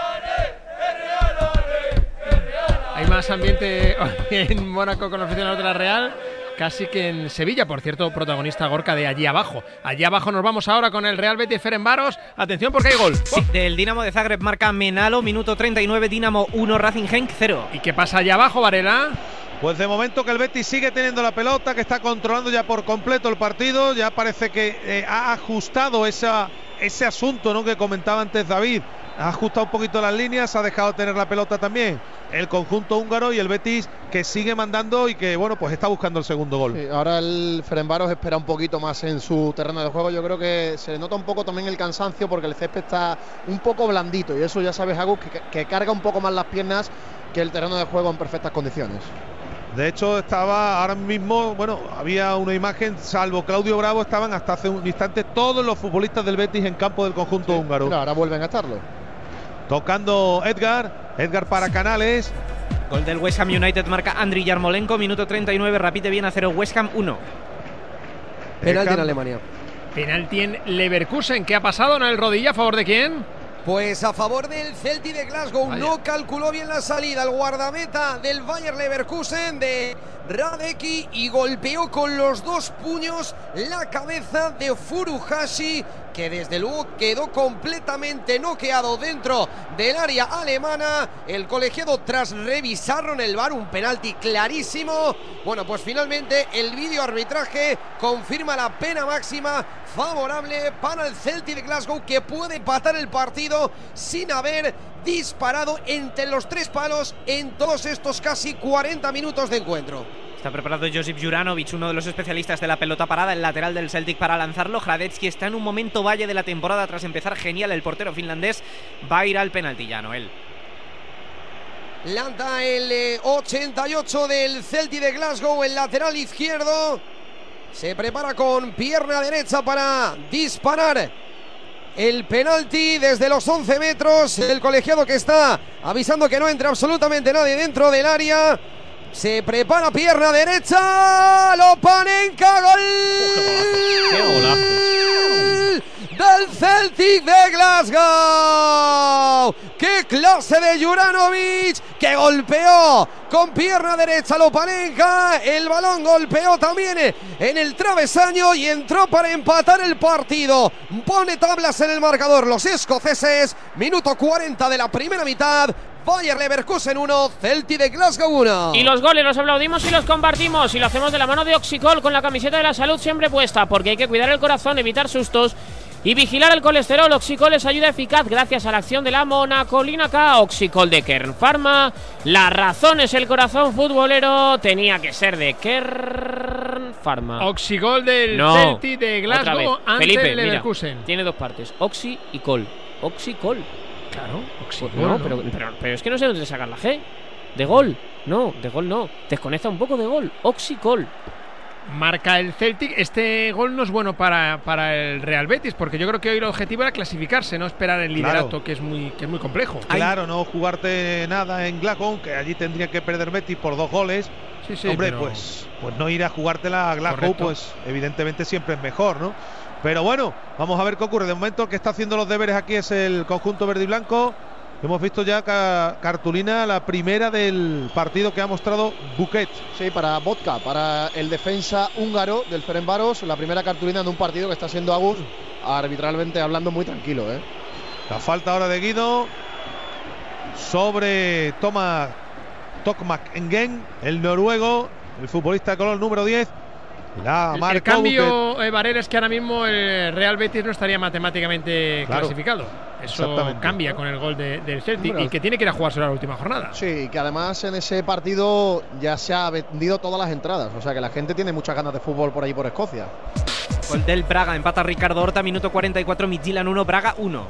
Speaker 1: Hay más ambiente en Mónaco con los aficionados de la Real casi que en Sevilla, por cierto, protagonista Gorka de allí abajo. Allí abajo nos vamos ahora con el Real Betis Ferencváros. Atención porque hay gol.
Speaker 4: Sí, del Dinamo de Zagreb marca Menalo, minuto treinta y nueve, Dinamo uno, Racing Genk cero.
Speaker 1: ¿Y qué pasa allá abajo, Varela?
Speaker 2: Pues de momento que el Betis sigue teniendo la pelota, que está controlando ya por completo el partido. Ya parece que eh, ha ajustado esa, ese asunto, ¿no?, que comentaba antes David, ha ajustado un poquito las líneas, ha dejado de tener la pelota también el conjunto húngaro, y el Betis que sigue mandando y que bueno, pues está buscando el segundo gol.
Speaker 10: Sí, ahora el Ferencváros espera un poquito más en su terreno de juego. Yo creo que se le nota un poco también el cansancio porque el césped está un poco blandito, y eso ya sabes, Agus, que, que carga un poco más las piernas que el terreno de juego en perfectas condiciones.
Speaker 2: De hecho, estaba ahora mismo, bueno, había una imagen, salvo Claudio Bravo, estaban hasta hace un instante todos los futbolistas del Betis en campo del conjunto sí, húngaro.
Speaker 10: Pero ahora vuelven a estarlo.
Speaker 2: Tocando Edgar, Edgar para Canales.
Speaker 4: Gol del West Ham United, marca Andriy Yarmolenko, minuto treinta y nueve, repite bien a cero, West Ham uno.
Speaker 7: Penalti en Alemania.
Speaker 1: Penalti en Leverkusen. ¿Qué ha pasado en el rodilla? ¿A favor de quién?
Speaker 6: Pues a favor del Celtic de Glasgow. Vaya. No calculó bien la salida el guardameta del Bayer Leverkusen de Radecki y golpeó con los dos puños la cabeza de Furuhashi, que desde luego quedó completamente noqueado dentro del área alemana. El colegiado, tras revisarlo en el V A R, un penalti clarísimo. Bueno, pues finalmente el vídeo arbitraje confirma la pena máxima favorable para el Celtic de Glasgow, que puede empatar el partido sin haber disparado entre los tres palos en todos estos casi cuarenta minutos de encuentro.
Speaker 4: Está preparado Josip Juranovic, uno de los especialistas de la pelota parada, el lateral del Celtic, para lanzarlo. Hradecki está en un momento valle de la temporada tras empezar genial. El portero finlandés va a ir al penalti ya, Noel.
Speaker 6: Lanza el eh, ochenta y ocho del Celtic de Glasgow, el lateral izquierdo. Se prepara con pierna derecha para disparar el penalti desde los once metros. El colegiado que está avisando que no entra absolutamente nadie dentro del área. Se prepara, pierna derecha, Lopanenka, gol del Celtic de Glasgow. ¡Qué clase de Juranovic! Que golpeó con pierna derecha Lopanenka. El balón golpeó también en el travesaño y entró para empatar el partido. Pone tablas en el marcador los escoceses. Minuto cuarenta de la primera mitad. Bayer Leverkusen uno, Celtic de Glasgow uno.
Speaker 14: Y los goles los aplaudimos y los compartimos, y lo hacemos de la mano de Oxicol, con la camiseta de la salud siempre puesta, porque hay que cuidar el corazón, evitar sustos y vigilar el colesterol. Oxicol es ayuda eficaz gracias a la acción de la monacolina K. Oxicol de Kern Pharma. La razón es el corazón futbolero, tenía que ser de Kern Pharma.
Speaker 1: Oxicol del
Speaker 14: no,
Speaker 1: Celtic de Glasgow ante
Speaker 14: Felipe,
Speaker 1: el Leverkusen.
Speaker 14: Mira, tiene dos partes, Oxi y Col. Oxicol.
Speaker 1: Claro, Oxicol.
Speaker 14: Pues no, ¿no? Pero, pero, pero es que no sé dónde sacar la G. De gol. No, de gol no. Desconecta un poco de gol. Oxicol.
Speaker 1: Marca el Celtic. Este gol no es bueno para, para el Real Betis, porque yo creo que hoy el objetivo era clasificarse, no esperar el liderato, claro, que es muy que es muy complejo.
Speaker 2: Claro, Ay. no jugarte nada en Glasgow, que allí tendría que perder Betis por dos goles.
Speaker 1: Sí, sí,
Speaker 2: Hombre,
Speaker 1: pero...
Speaker 2: pues, pues no ir a jugártela a Glasgow, correcto, pues evidentemente siempre es mejor, ¿no? Pero bueno, vamos a ver qué ocurre. De momento el que está haciendo los deberes aquí es el conjunto verde y blanco. Hemos visto ya ca cartulina, la primera del partido que ha mostrado Buquet.
Speaker 10: Sí, para Vodka, para el defensa húngaro del Ferencváros, la primera cartulina de un partido que está siendo Agus, arbitralmente hablando, muy tranquilo, ¿eh?
Speaker 2: La falta ahora de Guido sobre Thomas Tokmak Engen, el noruego, el futbolista de color número diez. La
Speaker 1: el, el cambio, eh, Varela, es que ahora mismo el Real Betis no estaría matemáticamente claro, clasificado. Eso cambia con el gol de, del Celtic, bueno, y que tiene que ir a jugarse la última jornada.
Speaker 10: Sí, que además en ese partido ya se ha vendido todas las entradas. O sea que la gente tiene muchas ganas de fútbol por ahí por Escocia.
Speaker 4: Gol del Braga, empata Ricardo Horta, minuto cuarenta y cuatro, Midtjylland uno, Braga uno.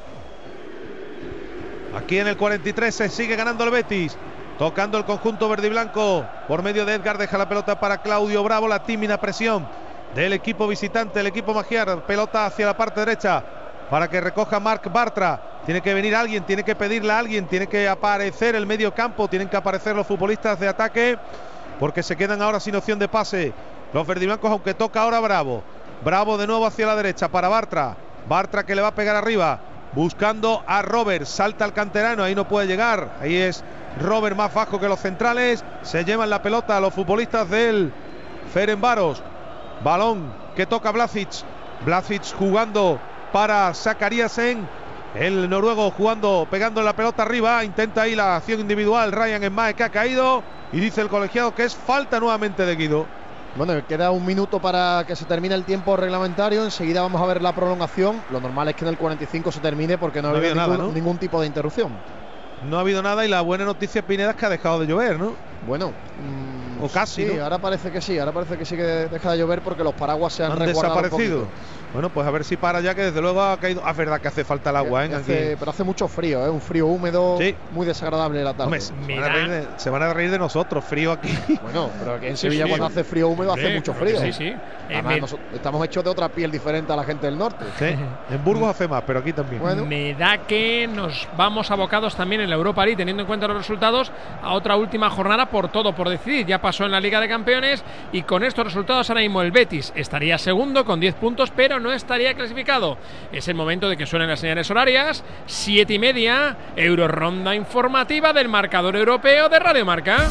Speaker 2: Aquí en el cuarenta y tres se sigue ganando el Betis. Tocando el conjunto verde y blanco por medio de Edgar, deja la pelota para Claudio Bravo. La tímida presión del equipo visitante, el equipo magiar. Pelota hacia la parte derecha para que recoja Marc Bartra. Tiene que venir alguien, tiene que pedirle a alguien, tiene que aparecer el medio campo, tienen que aparecer los futbolistas de ataque, porque se quedan ahora sin opción de pase los verde y blancos, aunque toca ahora Bravo. Bravo de nuevo hacia la derecha para Bartra. Bartra que le va a pegar arriba, buscando a Robert. Salta el canterano, ahí no puede llegar. Ahí es Robert más bajo que los centrales. Se llevan la pelota a los futbolistas del Ferencváros. Balón que toca Blazic. Blazic jugando para Zakariasen. El noruego jugando, pegando la pelota arriba. Intenta ahí la acción individual. Ryan Enmae, que ha caído. Y dice el colegiado que es falta nuevamente de Guido.
Speaker 10: Bueno, queda un minuto para que se termine el tiempo reglamentario. Enseguida vamos a ver la prolongación. Lo normal es que en el cuarenta y cinco se termine porque no,
Speaker 2: no
Speaker 10: ha habido
Speaker 2: nada,
Speaker 10: ningún,
Speaker 2: ¿no?
Speaker 10: ningún tipo de interrupción.
Speaker 2: No ha habido nada y la buena noticia, Pineda, es que ha dejado de llover, ¿no?
Speaker 10: Bueno, mmm,
Speaker 2: o casi.
Speaker 10: Sí,
Speaker 2: ¿no?
Speaker 10: ahora parece que sí. Ahora parece que sí que deja de llover porque los paraguas se han,
Speaker 2: han
Speaker 10: resguardado
Speaker 2: desaparecido.
Speaker 10: un poquito.
Speaker 2: Bueno, pues a ver si para ya, que desde luego ha caído. Ah, es verdad que hace falta el agua, ¿eh?
Speaker 10: Hace,
Speaker 2: Aquí.
Speaker 10: pero hace mucho frío, ¿eh? Un frío húmedo, sí. Muy desagradable la tarde.
Speaker 2: Hombre, se, van a reír de, se van a reír de nosotros, frío aquí.
Speaker 10: Bueno, pero aquí en
Speaker 2: sí,
Speaker 10: Sevilla
Speaker 2: sí.
Speaker 10: cuando hace frío húmedo
Speaker 2: sí,
Speaker 10: hace mucho frío.
Speaker 1: Sí, sí.
Speaker 10: Además,
Speaker 1: me...
Speaker 10: nosotros estamos hechos de otra piel diferente a la gente del norte.
Speaker 2: Sí. En Burgos hace más, pero aquí también.
Speaker 1: Bueno. Me da que nos vamos abocados también en la Europa League, teniendo en cuenta los resultados, a otra última jornada por todo por decidir. Ya pasó en la Liga de Campeones y con estos resultados ahora mismo el Betis estaría segundo con diez puntos, pero no estaría clasificado. Es el momento de que suenen las señales horarias. Siete y media, Euro Ronda informativa del marcador europeo de Radio Marca.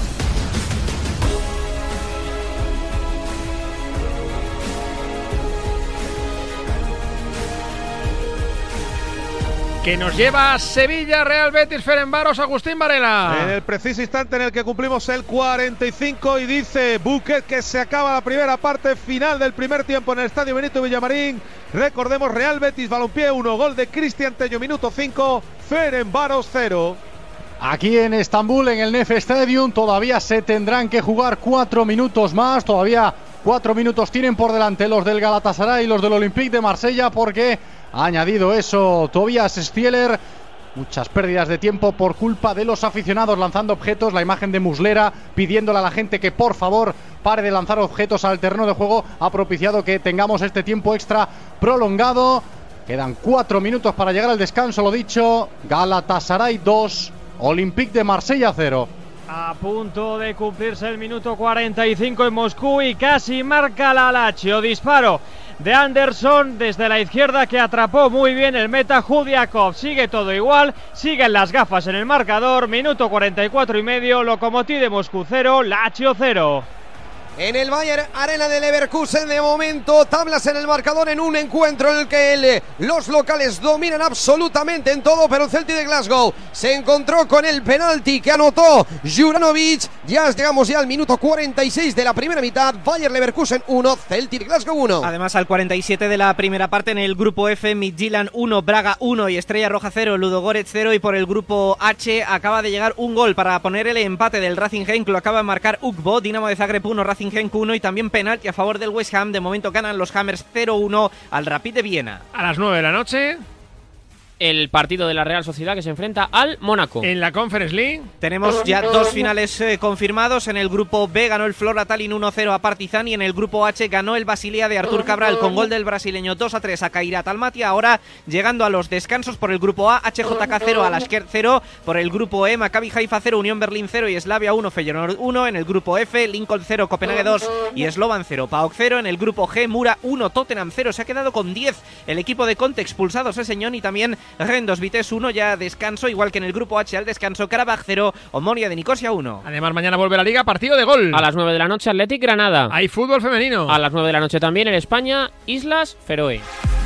Speaker 1: Que nos lleva a Sevilla, Real Betis, Ferencváros, Agustín Varela.
Speaker 2: En el preciso instante en el que cumplimos el cuarenta y cinco y dice Buquet que se acaba la primera parte final del primer tiempo en el Estadio Benito Villamarín. Recordemos, Real Betis Balompié uno, gol de Cristian Tello, minuto cinco, Ferencváros cero.
Speaker 3: Aquí en Estambul, en el Nef Stadium, todavía se tendrán que jugar cuatro minutos más. Todavía cuatro minutos tienen por delante los del Galatasaray y los del Olympique de Marsella, porque ha añadido eso Tobias Stieler. Muchas pérdidas de tiempo por culpa de los aficionados lanzando objetos. La imagen de Muslera pidiéndole a la gente que por favor pare de lanzar objetos al terreno de juego ha propiciado que tengamos este tiempo extra prolongado. Quedan cuatro minutos para llegar al descanso, lo dicho. Galatasaray dos, Olympique de Marsella cero.
Speaker 5: A punto de cumplirse el minuto cuarenta y cinco en Moscú y casi marca la Lazio. Disparo de Anderson desde la izquierda que atrapó muy bien el meta Judiakov. Sigue todo igual, siguen las gafas en el marcador. Minuto cuarenta y cuatro y medio, Lokomotiv de Moscú cero, Lazio cero.
Speaker 6: En el Bayern Arena de Leverkusen, de momento, tablas en el marcador en un encuentro en el que el, los locales dominan absolutamente en todo, pero el Celtic de Glasgow se encontró con el penalti que anotó Juranovic. Ya llegamos ya al minuto cuarenta y seis de la primera mitad. Bayern Leverkusen uno, Celtic de Glasgow uno.
Speaker 4: Además, al cuarenta y siete de la primera parte en el grupo F, Midtjylland uno, Braga uno y Estrella Roja cero, Ludogorets cero. Y por el grupo H acaba de llegar un gol para poner el empate del Racing Genk. Lo acaba de marcar Ugbo, Dinamo de Zagreb uno, Racing Genk uno, y también penalti a favor del West Ham. De momento ganan los Hammers cero uno al Rapid de Viena.
Speaker 1: A las nueve de la noche,
Speaker 14: el partido de la Real Sociedad que se enfrenta al Mónaco.
Speaker 1: En la Conference League
Speaker 4: tenemos ya dos finales eh, confirmados. En el grupo B ganó el Flora Tallinn uno cero a Partizan, y en el grupo H ganó el Basilea de Artur Cabral con gol del brasileño dos a tres a Kairat Almaty. Ahora llegando a los descansos, por el grupo A, H J K cero, Alashkert cero. Por el grupo E, Maccabi Haifa cero, Unión Berlín cero y Slavia uno, Feyenoord uno. En el grupo F, Lincoln cero, Copenhague dos y Slovan cero, PAOK cero. En el grupo G, Mura uno, Tottenham cero. Se ha quedado con diez el equipo de Conte, expulsados Seseñón, y también Rendos Vitesse uno, ya descanso, igual que en el grupo H al descanso, Karabaj cero, Omonia de Nicosia uno.
Speaker 1: Además, mañana vuelve la Liga, partido de gol.
Speaker 14: A las nueve de la noche, Athletic Granada.
Speaker 1: Hay fútbol femenino.
Speaker 14: A las nueve de la noche también en España, Islas Feroe.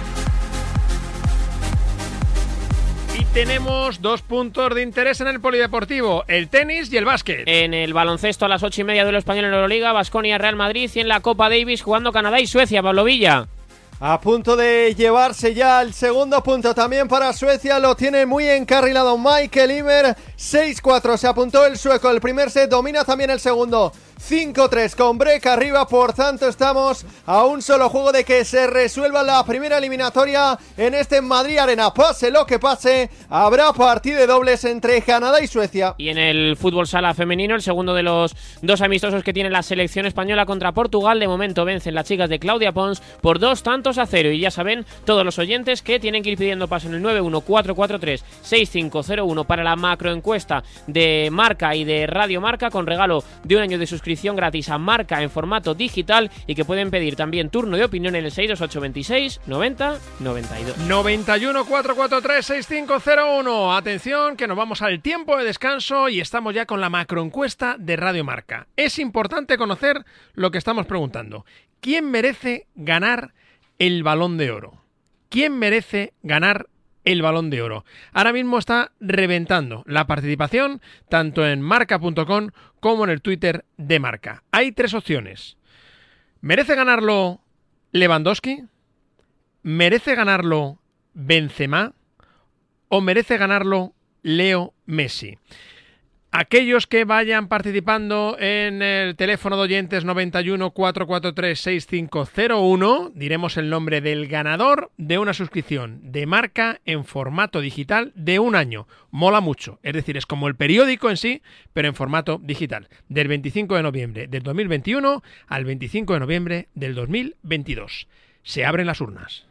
Speaker 1: Y tenemos dos puntos de interés en el polideportivo, el tenis y el básquet.
Speaker 14: En el baloncesto a las ocho y media, duelo español en Euroliga, Baskonia Real Madrid, y en la Copa Davis jugando Canadá y Suecia, Pablo Villa.
Speaker 7: A punto de llevarse ya el segundo punto también para Suecia, lo tiene muy encarrilado Michael Ymer, seis cuatro, se apuntó el sueco, el primer set, domina también el segundo, cinco tres con break arriba, por tanto estamos a un solo juego de que se resuelva la primera eliminatoria en este Madrid Arena. Pase lo que pase, habrá partido de dobles entre Canadá y Suecia.
Speaker 14: Y en el fútbol sala femenino, el segundo de los dos amistosos que tiene la selección española contra Portugal, de momento vencen las chicas de Claudia Pons por dos tantos a cero, y ya saben todos los oyentes que tienen que ir pidiendo paso en el nueve uno cuatro cuatro tres seis cinco cero uno para la macroencuesta de Marca y de Radio Marca, con regalo de un año de suscripción gratis a Marca en formato digital, y que pueden pedir también turno de opinión en el seis dos ocho veintiséis noventa noventa y dos.
Speaker 1: noventa y uno cuatro cuatro tres seis cinco cero uno. Atención, que nos vamos al tiempo de descanso y estamos ya con la macroencuesta de Radio Marca. Es importante conocer lo que estamos preguntando. ¿Quién merece ganar el Balón de Oro? ¿Quién merece ganar el Balón de Oro? Ahora mismo está reventando la participación tanto en marca punto com como en el Twitter de Marca. Hay tres opciones. ¿Merece ganarlo Lewandowski? ¿Merece ganarlo Benzema? ¿O merece ganarlo Leo Messi? Aquellos que vayan participando en el teléfono de oyentes noventa y uno, cuatrocientos cuarenta y tres, sesenta y cinco cero uno, diremos el nombre del ganador de una suscripción de Marca en formato digital de un año. Mola mucho, es decir, es como el periódico en sí, pero en formato digital. Del veinticinco de noviembre del dos mil veintiuno al veinticinco de noviembre del dos mil veintidós. Se abren las urnas.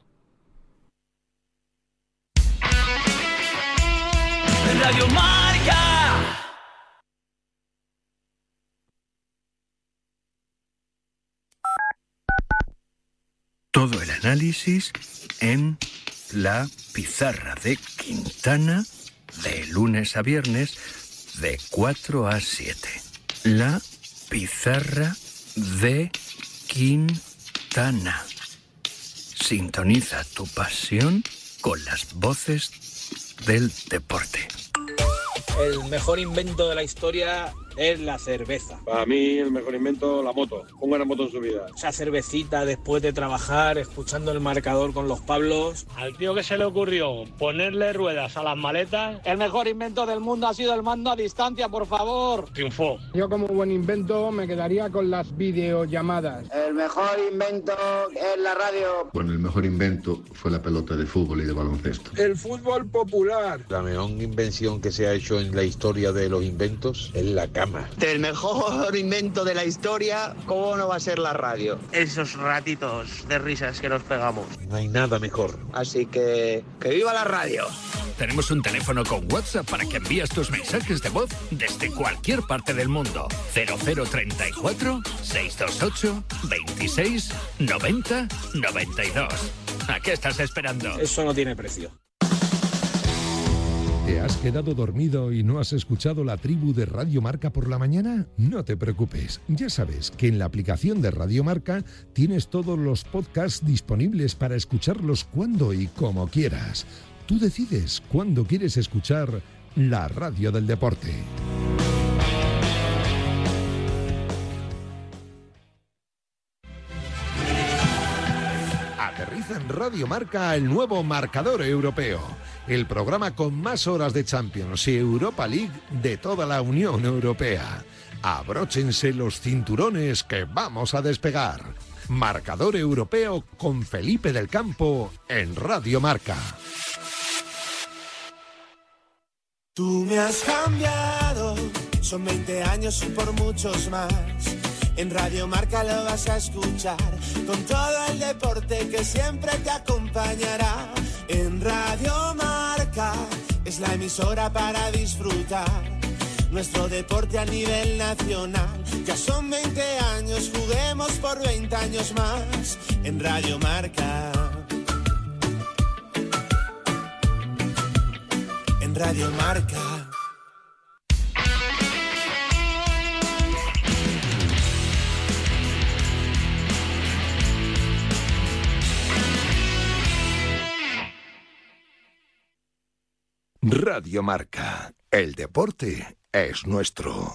Speaker 18: Radio Marca. Todo el análisis en la pizarra de Quintana de lunes a viernes de cuatro a siete. La pizarra de Quintana. Sintoniza tu pasión con las voces del deporte.
Speaker 21: El mejor invento de la historia es la cerveza.
Speaker 22: Para mí el mejor invento, la moto. Ponga una moto en su vida.
Speaker 21: Esa cervecita después de trabajar, escuchando el marcador con los Pablos.
Speaker 23: Al tío que se le ocurrió ponerle ruedas a las maletas.
Speaker 21: El mejor invento del mundo ha sido el mando a distancia, por favor.
Speaker 23: Triunfó.
Speaker 24: Yo como buen invento me quedaría con las videollamadas.
Speaker 25: El mejor invento es la radio.
Speaker 26: Bueno, el mejor invento fue la pelota de fútbol y de baloncesto.
Speaker 27: El fútbol popular.
Speaker 28: La mejor invención que se ha hecho en la historia de los inventos es la cama.
Speaker 25: El mejor invento de la historia, ¿cómo no va a ser la radio?
Speaker 29: Esos ratitos de risas que nos pegamos.
Speaker 28: No hay nada mejor.
Speaker 25: Así que, ¡que viva la radio!
Speaker 18: Tenemos un teléfono con WhatsApp para que envíes tus mensajes de voz desde cualquier parte del mundo. cero cero treinta y cuatro, seiscientos veintiocho, veintiséis, noventa, noventa y dos. ¿A qué estás esperando?
Speaker 21: Eso no tiene precio.
Speaker 30: ¿Te has quedado dormido y no has escuchado la tribu de Radio Marca por la mañana? No te preocupes, ya sabes que en la aplicación de Radio Marca tienes todos los podcasts disponibles para escucharlos cuando y como quieras. Tú decides cuándo quieres escuchar la radio del deporte. Aterriza en Radio Marca el nuevo Marcador Europeo, el programa con más horas de Champions y Europa League de toda la Unión Europea. Abróchense los cinturones que vamos a despegar. Marcador Europeo con Felipe del Campo en Radio Marca.
Speaker 31: Tú me has cambiado, son veinte años y por muchos más. En Radio Marca lo vas a escuchar, con todo el deporte que siempre te acompañará. En Radio Marca es la emisora para disfrutar nuestro deporte a nivel nacional. Ya son veinte años, juguemos por veinte años más. En Radio Marca. En Radio Marca.
Speaker 30: Radio Marca, el deporte es nuestro.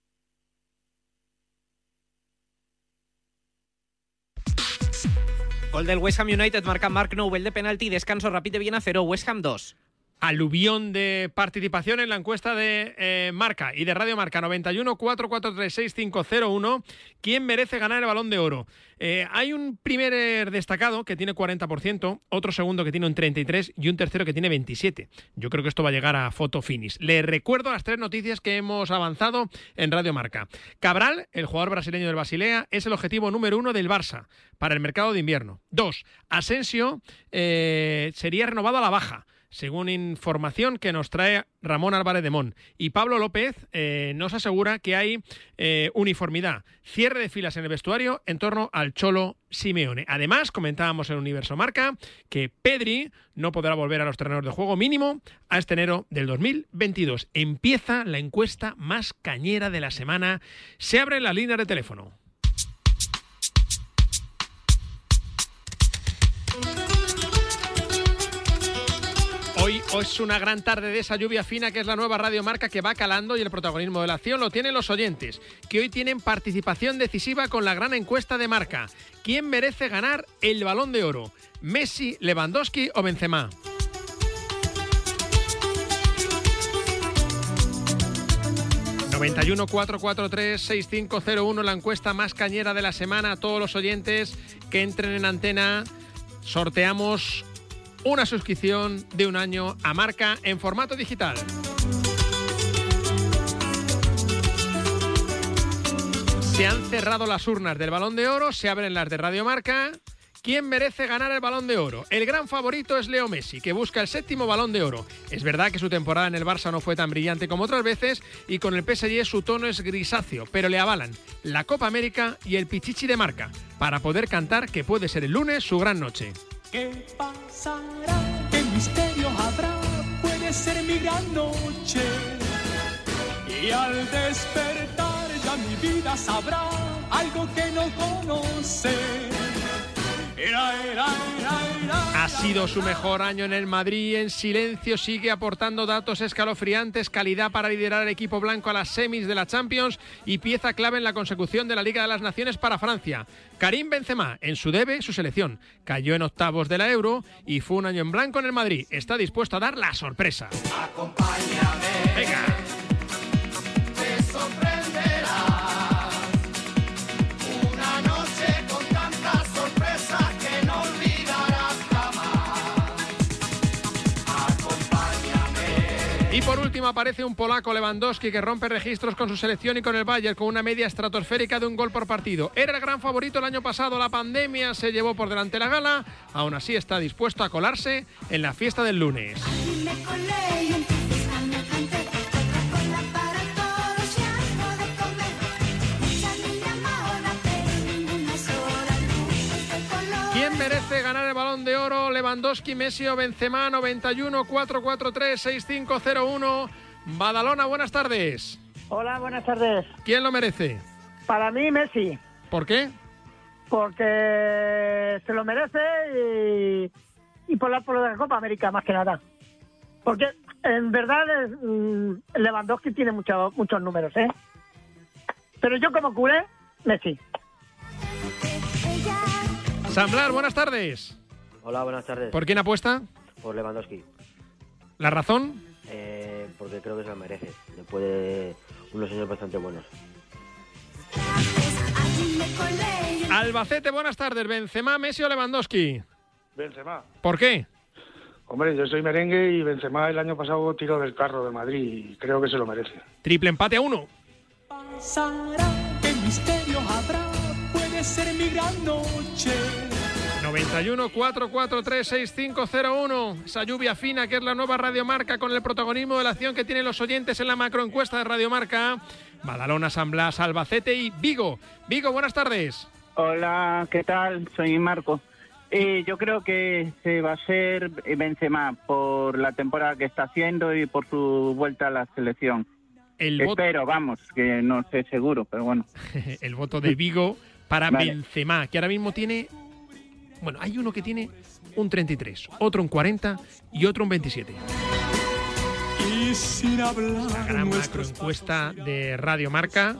Speaker 4: Gol del West Ham United, marca Mark Noble de penalti, descanso, Rapid Viena cero, West Ham dos.
Speaker 1: Aluvión de participación en la encuesta de eh, Marca y de Radio Marca noventa y uno, cuatrocientos cuarenta y tres, sesenta y cinco cero uno. ¿Quién merece ganar el Balón de Oro? Eh, hay un primer destacado que tiene cuarenta por ciento, otro segundo que tiene un treinta y tres por ciento y un tercero que tiene veintisiete por ciento. Yo creo que esto va a llegar a photo finish. Les recuerdo las tres noticias que hemos avanzado en Radio Marca. Cabral, el jugador brasileño del Basilea, es el objetivo número uno del Barça para el mercado de invierno. Dos, Asensio eh, sería renovado a la baja, según información que nos trae Ramón Álvarez de Mon. Y Pablo López eh, nos asegura que hay eh, uniformidad, cierre de filas en el vestuario en torno al Cholo Simeone. Además, comentábamos en Universo Marca que Pedri no podrá volver a los terrenos de juego mínimo a este enero del dos mil veintidós. Empieza la encuesta más cañera de la semana. Se abren las líneas de teléfono. Hoy es una gran tarde de esa lluvia fina que es la nueva Radio Marca que va calando y el protagonismo de la acción lo tienen los oyentes, que hoy tienen participación decisiva con la gran encuesta de Marca. ¿Quién merece ganar el Balón de Oro? ¿Messi, Lewandowski o Benzema? noventa y uno, cuatrocientos cuarenta y tres, sesenta y cinco cero uno, la encuesta más cañera de la semana. A todos los oyentes que entren en antena sorteamos una suscripción de un año a Marca en formato digital. Se han cerrado las urnas del Balón de Oro, se abren las de Radio Marca. ¿Quién merece ganar el Balón de Oro? El gran favorito es Leo Messi, que busca el séptimo Balón de Oro. Es verdad que su temporada en el Barça no fue tan brillante como otras veces y con el P S G su tono es grisáceo, pero le avalan la Copa América y el Pichichi de Marca para poder cantar que puede ser el lunes su gran noche.
Speaker 8: ¿Qué pasará? ¿Qué misterio habrá? Puede ser mi gran noche. Y al despertar ya mi vida sabrá algo que no conoce.
Speaker 1: Ha sido su mejor año en el Madrid. En silencio sigue aportando datos escalofriantes, calidad para liderar el equipo blanco a las semis de la Champions y pieza clave en la consecución de la Liga de las Naciones para Francia. Karim Benzema, en su debe, su selección, cayó en octavos de la Euro y fue un año en blanco en el Madrid. Está dispuesto a dar la sorpresa.
Speaker 8: Acompáñame.
Speaker 1: Venga.
Speaker 8: Te sorprenderás. Una noche con tantas sorpresas que no olvidarás jamás. Acompáñame.
Speaker 1: Y por último aparece un polaco, Lewandowski, que rompe registros con su selección y con el Bayern con una media estratosférica de un gol por partido. Era el gran favorito el año pasado, la pandemia se llevó por delante la gala, aún así está dispuesto a colarse en la fiesta del lunes. ¿Quién merece ganar el Balón de Oro? ¿Lewandowski, Messi o Benzema? noventa y uno, cuatrocientos cuarenta y tres, sesenta y cinco cero uno. Badalona, buenas tardes.
Speaker 9: Hola, buenas tardes.
Speaker 1: ¿Quién lo merece?
Speaker 9: Para mí, Messi.
Speaker 1: ¿Por qué?
Speaker 9: Porque se lo merece y, y por la, por la Copa América, más que nada. Porque en verdad es, mm, Lewandowski tiene mucho, muchos números, ¿eh? Pero yo como culé, Messi.
Speaker 1: Samblar, buenas tardes.
Speaker 10: Hola, buenas tardes.
Speaker 1: ¿Por quién apuesta?
Speaker 10: Por Lewandowski.
Speaker 1: ¿La razón?
Speaker 10: Eh, porque creo que se lo merece. Después de unos años bastante buenos.
Speaker 1: Albacete, buenas tardes. ¿Benzema, Messi o Lewandowski?
Speaker 22: Benzema.
Speaker 1: ¿Por qué?
Speaker 22: Hombre, yo soy merengue y Benzema el año pasado tiró del carro de Madrid y creo que se lo merece.
Speaker 1: Triple empate a uno.
Speaker 8: Pasará, qué misterio habrá, puede ser mi gran noche.
Speaker 1: noventa y uno, cuatrocientos cuarenta y tres, sesenta y cinco cero uno. Esa lluvia fina que es la nueva Radio Marca con el protagonismo de la acción que tienen los oyentes en la macroencuesta de Radio Marca. Badalona, San Blas, Albacete y Vigo. Vigo, buenas tardes.
Speaker 11: Hola, ¿qué tal? Soy Marco. Eh, yo creo que se va a ser Benzema por la temporada que está haciendo y por su vuelta a la selección.
Speaker 1: El
Speaker 11: Espero, voto... vamos, que no sé seguro, pero bueno.
Speaker 1: El voto de Vigo para
Speaker 11: vale.
Speaker 1: Benzema, que ahora mismo tiene... Bueno, hay uno que tiene un treinta y tres, otro un cuarenta y otro un veintisiete.
Speaker 8: Y sin hablar,
Speaker 1: la gran macroencuesta de Radio Marca.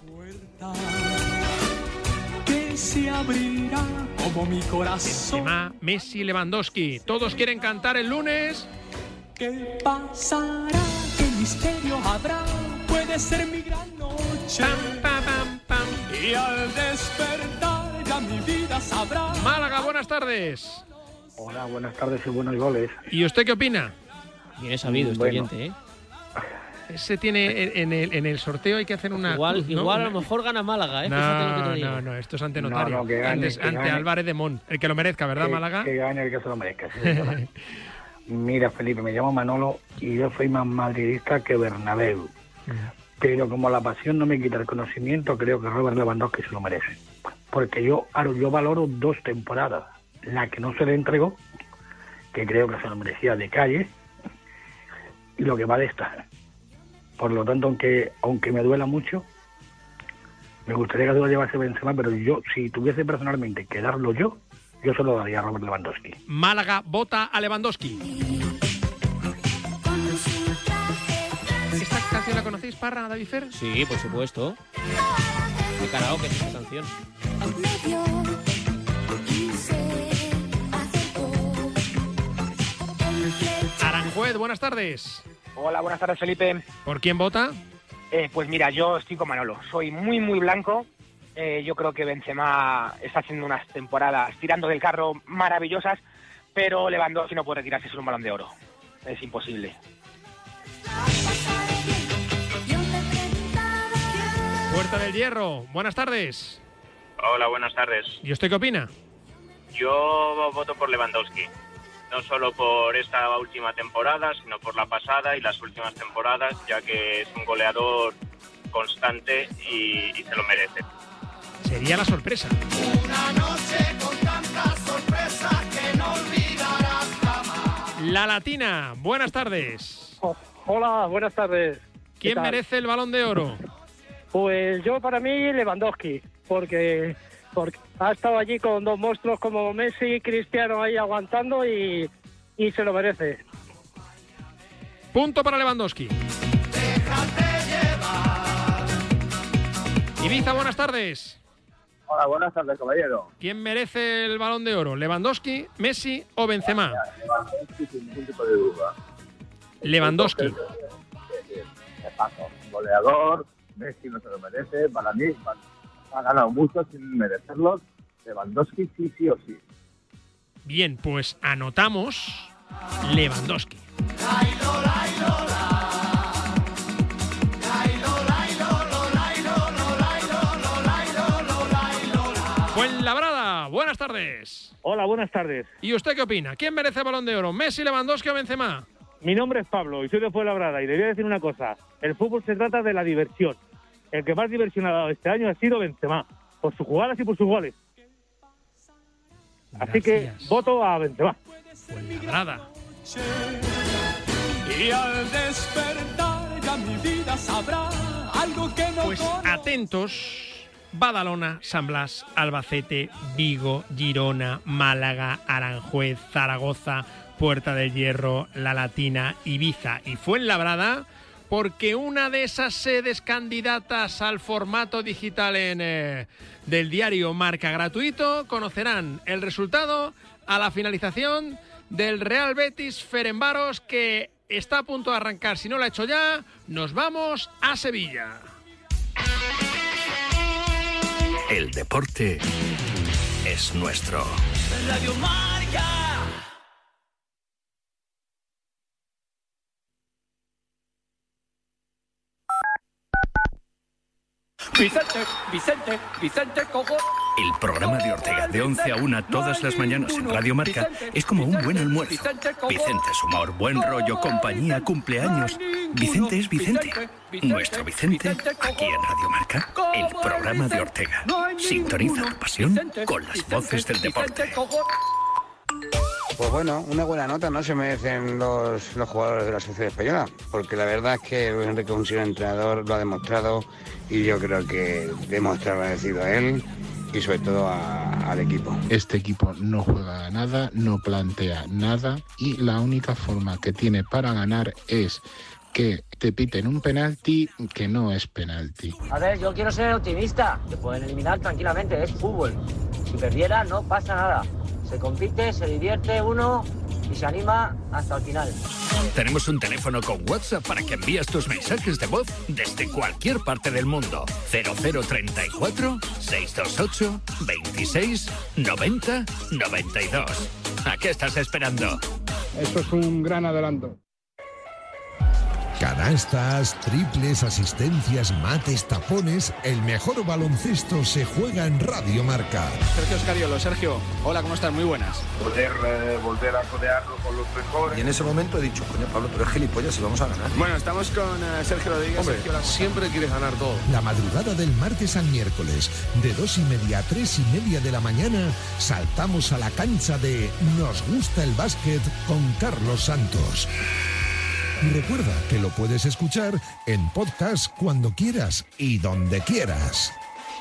Speaker 8: Que se abrirá como mi corazón.
Speaker 1: Benzema, Messi, Lewandowski. Todos quieren cantar el lunes.
Speaker 8: ¿Qué pasará? ¿Qué misterio habrá? Puede ser mi gran noche.
Speaker 1: Pam, pam, pam, pam.
Speaker 8: Y al despertar ya mi vida sabrá.
Speaker 1: Málaga, buenas tardes.
Speaker 12: Hola, buenas tardes y buenos goles.
Speaker 1: ¿Y usted qué opina?
Speaker 14: Bien sabido, este oyente, ¿eh?
Speaker 1: Ese tiene en, en, el, en el sorteo hay que hacer una...
Speaker 14: Igual,
Speaker 1: ¿no?
Speaker 14: igual a lo mejor gana Málaga, ¿eh?
Speaker 1: No,
Speaker 14: Fíjate lo que te digo.
Speaker 1: no, no, esto es ante notario.
Speaker 12: No, no, que gane,
Speaker 1: ante
Speaker 12: que
Speaker 1: ante
Speaker 12: gane.
Speaker 1: Álvarez de Mon. El que lo merezca, ¿verdad,
Speaker 12: que,
Speaker 1: Málaga?
Speaker 12: Que gane el que se lo merezca. Sí, Mira, Felipe, me llamo Manolo y yo soy más madridista que Bernabéu. Pero como la pasión no me quita el conocimiento, creo que Robert Lewandowski se lo merece. Porque yo, yo valoro dos temporadas. La que no se le entregó, que creo que se lo merecía de calle, y lo que va de esta. Por lo tanto, aunque aunque me duela mucho, me gustaría que se lo llevase Benzema, pero yo, si tuviese personalmente que darlo yo, yo se lo daría a Robert Lewandowski.
Speaker 1: Málaga vota a Lewandowski. canción la conocéis, Parra, David Fer?
Speaker 14: Sí, por supuesto. De karaoke es esta canción.
Speaker 1: Aranjuez, buenas tardes.
Speaker 2: Hola, buenas tardes, Felipe.
Speaker 1: ¿Por quién vota?
Speaker 2: Eh, pues mira, yo estoy con Manolo. Soy muy, muy blanco. Eh, yo creo que Benzema está haciendo unas temporadas tirando del carro maravillosas, pero Lewandowski no puede retirarse sin un Balón de Oro. Es imposible.
Speaker 1: Puerta del Hierro, buenas tardes.
Speaker 3: Hola, buenas tardes.
Speaker 1: ¿Y usted qué opina?
Speaker 3: Yo voto por Lewandowski. No solo por esta última temporada, sino por la pasada y las últimas temporadas, ya que es un goleador constante y, y se lo merece.
Speaker 1: Sería la sorpresa.
Speaker 31: Una noche con tantas sorpresas que no olvidarás jamás.
Speaker 1: La Latina, buenas tardes.
Speaker 5: Oh, hola, buenas tardes.
Speaker 1: ¿Quién merece el Balón de Oro?
Speaker 5: Pues yo, para mí, Lewandowski, porque, porque ha estado allí con dos monstruos como Messi y Cristiano ahí aguantando y, y se lo merece.
Speaker 1: Punto para Lewandowski. Ibiza, buenas tardes.
Speaker 6: Hola, buenas tardes, caballero.
Speaker 1: ¿Quién merece el Balón de Oro? ¿Lewandowski, Messi o Benzema?
Speaker 6: Lewandowski sin ningún tipo de duda.
Speaker 1: Lewandowski.
Speaker 6: Me paso. Goleador, Messi no se lo merece. Para mí ha ganado mucho sin merecerlo. Lewandowski sí, sí o sí.
Speaker 1: Bien, pues anotamos Lewandowski. Fuenlabrada, buenas tardes.
Speaker 5: Hola, buenas tardes.
Speaker 1: ¿Y usted qué opina? ¿Quién merece el Balón de Oro? ¿Messi, Lewandowski o Benzema?
Speaker 5: Mi nombre es Pablo y soy de Fuenlabrada y le voy a decir una cosa. El fútbol se trata de la diversión. El que más diversión ha dado este año ha sido Benzema, por sus jugadas y por sus goles. Gracias. Así que voto a Benzema.
Speaker 1: Fuenlabrada.
Speaker 31: Y al despertar ya mi vida sabrá algo que no
Speaker 1: Pues
Speaker 31: conoce.
Speaker 1: atentos. Badalona, San Blas, Albacete, Vigo, Girona, Málaga, Aranjuez, Zaragoza, Puerta del Hierro, La Latina, Ibiza y Fuenlabrada, porque una de esas sedes candidatas al formato digital en, eh, del diario Marca gratuito conocerán el resultado a la finalización del Real Betis Ferenbaros, que está a punto de arrancar. Si no lo ha hecho ya, nos vamos a Sevilla.
Speaker 18: El deporte es nuestro.
Speaker 31: Radio Marca.
Speaker 7: Vicente, Vicente, Vicente, cojo.
Speaker 18: El programa de Ortega de once a una todas las mañanas en Radio Marca es como un buen almuerzo. Vicente es humor, buen rollo, compañía, cumpleaños. Vicente es Vicente. Nuestro Vicente, aquí en Radio Marca, el programa de Ortega. Sintoniza tu pasión con las voces del deporte.
Speaker 13: Pues bueno, una buena nota no se merecen los, los jugadores de la Sociedad Española, porque la verdad es que Luis Enrique es un gran entrenador, lo ha demostrado, y yo creo que demuestra agradecido a él y sobre todo a, al equipo.
Speaker 15: Este equipo no juega a nada, no plantea nada, y la única forma que tiene para ganar es que te piten un penalti que no es penalti.
Speaker 16: A ver, yo quiero ser optimista. Te pueden eliminar tranquilamente, es fútbol. Si perdiera no pasa nada. Se compite, se divierte uno y se anima hasta el final.
Speaker 18: Tenemos un teléfono con WhatsApp para que envíes tus mensajes de voz desde cualquier parte del mundo. cero cero treinta y cuatro, seiscientos veintiocho, veintiséis, noventa, noventa y dos. ¿A qué estás esperando?
Speaker 24: Eso es un gran adelanto.
Speaker 30: Canastas, triples, asistencias, mates, tapones. El mejor baloncesto se juega en Radio Marca.
Speaker 17: Sergio Escariolo. Sergio, hola, ¿cómo estás? Muy buenas.
Speaker 28: Poder eh, volver a codearlo con los mejores.
Speaker 19: Y en ese momento he dicho, coño, Pablo, pero es gilipollas y vamos a ganar.
Speaker 17: Bueno, estamos con uh, Sergio Rodríguez.
Speaker 28: Hombre,
Speaker 17: Sergio, la...
Speaker 28: siempre quieres ganar todo.
Speaker 30: La madrugada del martes al miércoles, de dos y media a tres y media de la mañana, saltamos a la cancha de Nos gusta el básquet con Carlos Santos. Y recuerda que lo puedes escuchar en podcast cuando quieras y donde quieras.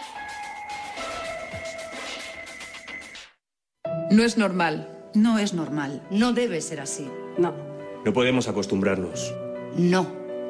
Speaker 20: No es normal. No es normal. No debe ser así. No.
Speaker 32: No podemos acostumbrarnos.
Speaker 20: No.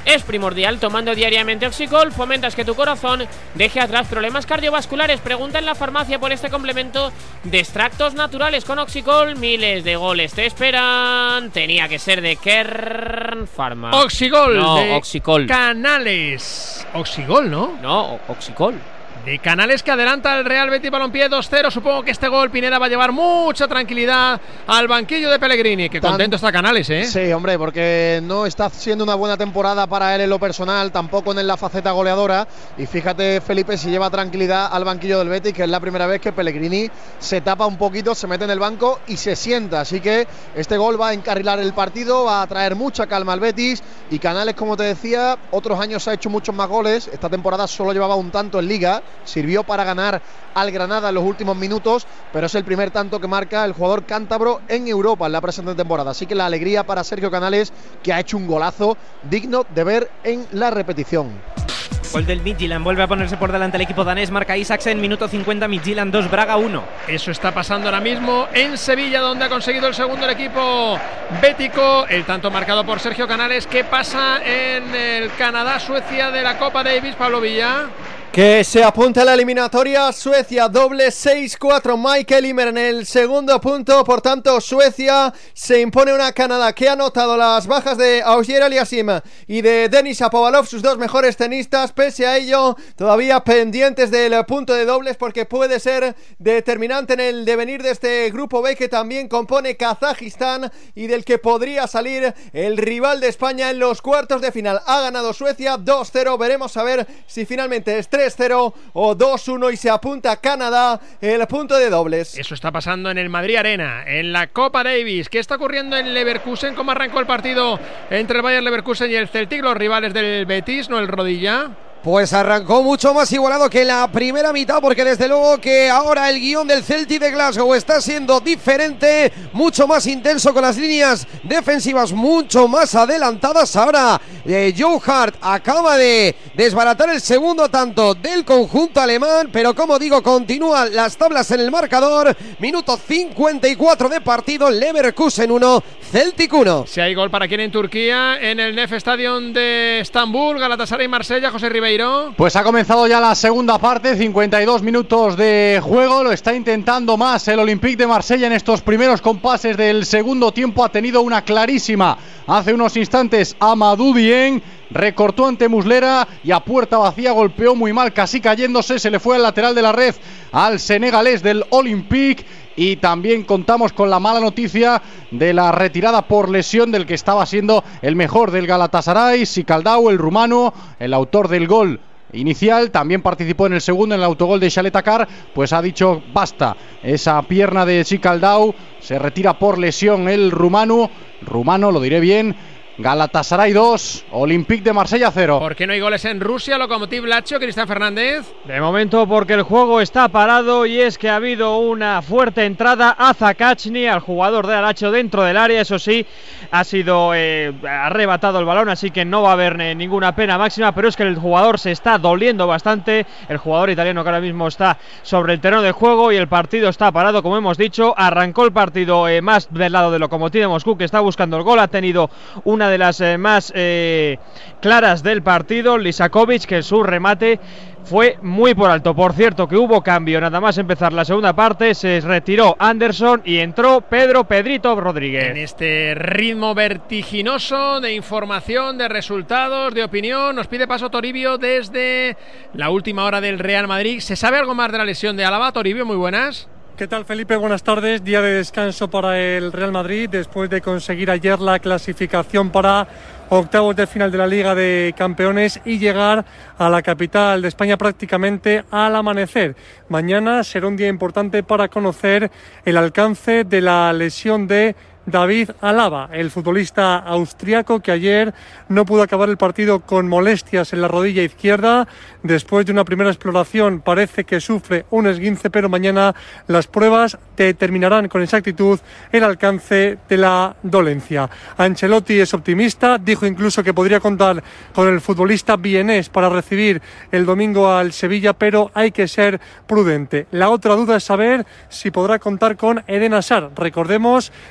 Speaker 14: es primordial. Tomando diariamente Oxicol fomentas que tu corazón deje atrás problemas cardiovasculares. Pregunta en la farmacia por este complemento de extractos naturales. Con Oxicol miles de goles te esperan. Tenía que ser de Kern Pharma.
Speaker 1: Oxigol
Speaker 14: no,
Speaker 1: de
Speaker 14: Oxicol.
Speaker 1: Canales. Oxigol, ¿no?
Speaker 14: No, Oxicol.
Speaker 1: De Canales, que adelanta el Real Betis Balompié dos cero. Supongo que este gol, Pineda, va a llevar mucha tranquilidad al banquillo de Pellegrini. Que
Speaker 22: Tan,
Speaker 1: contento está Canales, ¿eh?
Speaker 22: Sí, hombre, porque no está siendo una buena temporada para él en lo personal, tampoco en la faceta goleadora. Y fíjate, Felipe, si lleva tranquilidad al banquillo del Betis, que es la primera vez que Pellegrini se tapa un poquito, se mete en el banco y se sienta. Así que este gol va a encarrilar el partido, va a traer mucha calma al Betis. Y Canales, como te decía, otros años ha hecho muchos más goles. Esta temporada solo llevaba un tanto en Liga. Sirvió para ganar al Granada en los últimos minutos, pero es el primer tanto que marca el jugador cántabro en Europa en la presente temporada. Así que la alegría para Sergio Canales, que ha hecho un golazo digno de ver en la repetición.
Speaker 2: Gol del Midtjylland, vuelve a ponerse por delante el equipo danés, marca Isaksen, minuto cincuenta, Midtjylland dos, Braga uno.
Speaker 1: Eso está pasando ahora mismo en Sevilla, donde ha conseguido el segundo el equipo bético, el tanto marcado por Sergio Canales. ¿Qué pasa en el Canadá-Suecia de la Copa Davis, Pablo Villa?
Speaker 22: Que se apunta a la eliminatoria. Suecia doble seis cuatro. Michael Ymer en el segundo punto. Por tanto, Suecia se impone una Canadá que ha notado las bajas de Auger Aliassime y de Denis Shapovalov, sus dos mejores tenistas. Pese a ello, todavía pendientes del punto de dobles, porque puede ser determinante en el devenir de este grupo B, que también compone Kazajistán y del que podría salir el rival de España en los cuartos de final. Ha ganado Suecia dos cero. Veremos a ver si finalmente es tres cero o dos uno y se apunta a Canadá el punto de dobles.
Speaker 1: Eso está pasando en el Madrid Arena, en la Copa Davis. ¿Qué está ocurriendo en Leverkusen? ¿Cómo arrancó el partido entre el Bayer Leverkusen y el Celtic, los rivales del Betis, no el Rodilla?
Speaker 3: Pues arrancó mucho más igualado que la primera mitad, porque desde luego que ahora el guión del Celtic de Glasgow está siendo diferente, mucho más intenso, con las líneas defensivas mucho más adelantadas. Ahora eh, Joe Hart acaba de desbaratar el segundo tanto del conjunto alemán, pero como digo, continúan las tablas en el marcador. Minuto cincuenta y cuatro de partido, Leverkusen uno, Celtic uno.
Speaker 1: Si hay gol para quien en Turquía, en el Nef Stadium de Estambul, Galatasaray y Marsella, José Ribeiro.
Speaker 5: Pues ha comenzado ya la segunda parte, cincuenta y dos minutos de juego, lo está intentando más el Olympique de Marsella en estos primeros compases del segundo tiempo. Ha tenido una clarísima hace unos instantes Amadou Dieng, recortó ante Muslera y a puerta vacía golpeó muy mal, casi cayéndose, se le fue al lateral de la red al senegalés del Olympique. Y también contamos con la mala noticia de la retirada por lesión del que estaba siendo el mejor del Galatasaray, Sikaldao, el rumano, el autor del gol inicial, también participó en el segundo, en el autogol de Chalet Takar. Pues ha dicho basta, esa pierna de Sikaldao, se retira por lesión el rumano, rumano, lo diré bien. Galatasaray dos, Olympique de Marsella cero.
Speaker 1: ¿Por qué no hay goles en Rusia? Lokomotiv Lazio, Cristian Fernández.
Speaker 6: De momento porque el juego está parado, y es que ha habido una fuerte entrada a Zakachny, al jugador de Lazio, dentro del área. Eso sí, ha sido eh, arrebatado el balón, así que no va a haber eh, ninguna pena máxima, pero es que el jugador se está doliendo bastante, el jugador italiano, que ahora mismo está sobre el terreno de juego, y el partido está parado, como hemos dicho. Arrancó el partido eh, más del lado de Lokomotiv de Moscú, que está buscando el gol. Ha tenido una de las eh, más eh, claras del partido, Lisakovic, que su remate fue muy por alto. Por cierto, que hubo cambio nada más empezar la segunda parte, se retiró Anderson y entró Pedro Pedrito Rodríguez.
Speaker 1: En este ritmo vertiginoso de información, de resultados, de opinión, nos pide paso Toribio desde la última hora del Real Madrid. ¿Se sabe algo más de la lesión de Álava? Toribio, muy buenas.
Speaker 8: ¿Qué tal, Felipe? Buenas tardes. Día de descanso para el Real Madrid después de conseguir ayer la clasificación para octavos de final de la Liga de Campeones y llegar a la capital de España prácticamente al amanecer. Mañana será un día importante para conocer el alcance de la lesión de David Alaba, el futbolista austriaco que ayer no pudo acabar el partido con molestias en la rodilla izquierda. Después de una primera exploración parece que sufre un esguince, pero mañana las pruebas determinarán con exactitud el alcance de la dolencia. Ancelotti es optimista, dijo incluso que podría contar con el futbolista vienés para recibir el domingo al Sevilla, pero hay que ser prudente. La otra duda es saber si podrá contar con Eden Hazard. Recordemos que no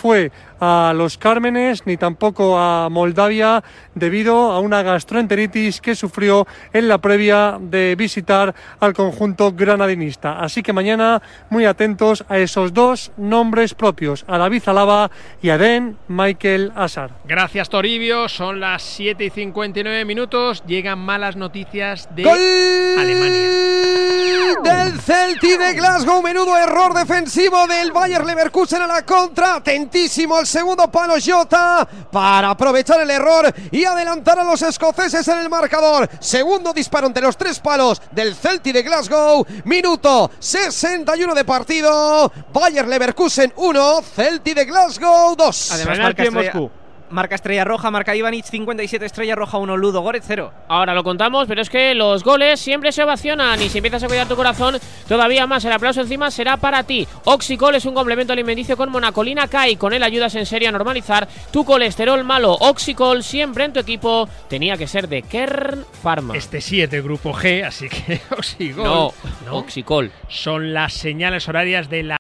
Speaker 8: fue a los Cármenes ni tampoco a Moldavia debido a una gastroenteritis que sufrió en la previa de visitar al conjunto granadinista. Así que mañana muy atentos a esos dos nombres propios, a David Alaba y a Den Michael Hazard.
Speaker 1: Gracias, Toribio. Son las siete y cincuenta y nueve minutos. Llegan malas noticias de
Speaker 3: ¡Gol!
Speaker 1: Alemania.
Speaker 3: Del Celtic de Glasgow, menudo error defensivo del Bayer Leverkusen a la contra, atentísimo al segundo palo Jota para aprovechar el error y adelantar a los escoceses en el marcador. Segundo disparo entre los tres palos del Celtic de Glasgow, minuto sesenta y uno de partido, Bayer Leverkusen uno, Celtic de Glasgow dos.
Speaker 2: Además, marca estrella, marca estrella roja, marca Ivanic cincuenta y siete, estrella roja uno, Ludo Goretz cero.
Speaker 14: Ahora lo contamos, pero es que los goles siempre se ovacionan y si empiezas a cuidar tu corazón, todavía más. El aplauso encima será para ti. Oxicol es un complemento alimenticio con monacolina K y con él ayudas en serio a normalizar tu colesterol malo. Oxicol siempre en tu equipo, tenía que ser de Kern Pharma.
Speaker 1: Este sí es del grupo G, así que Oxicol.
Speaker 14: No, no. Oxicol.
Speaker 1: Son las señales horarias de la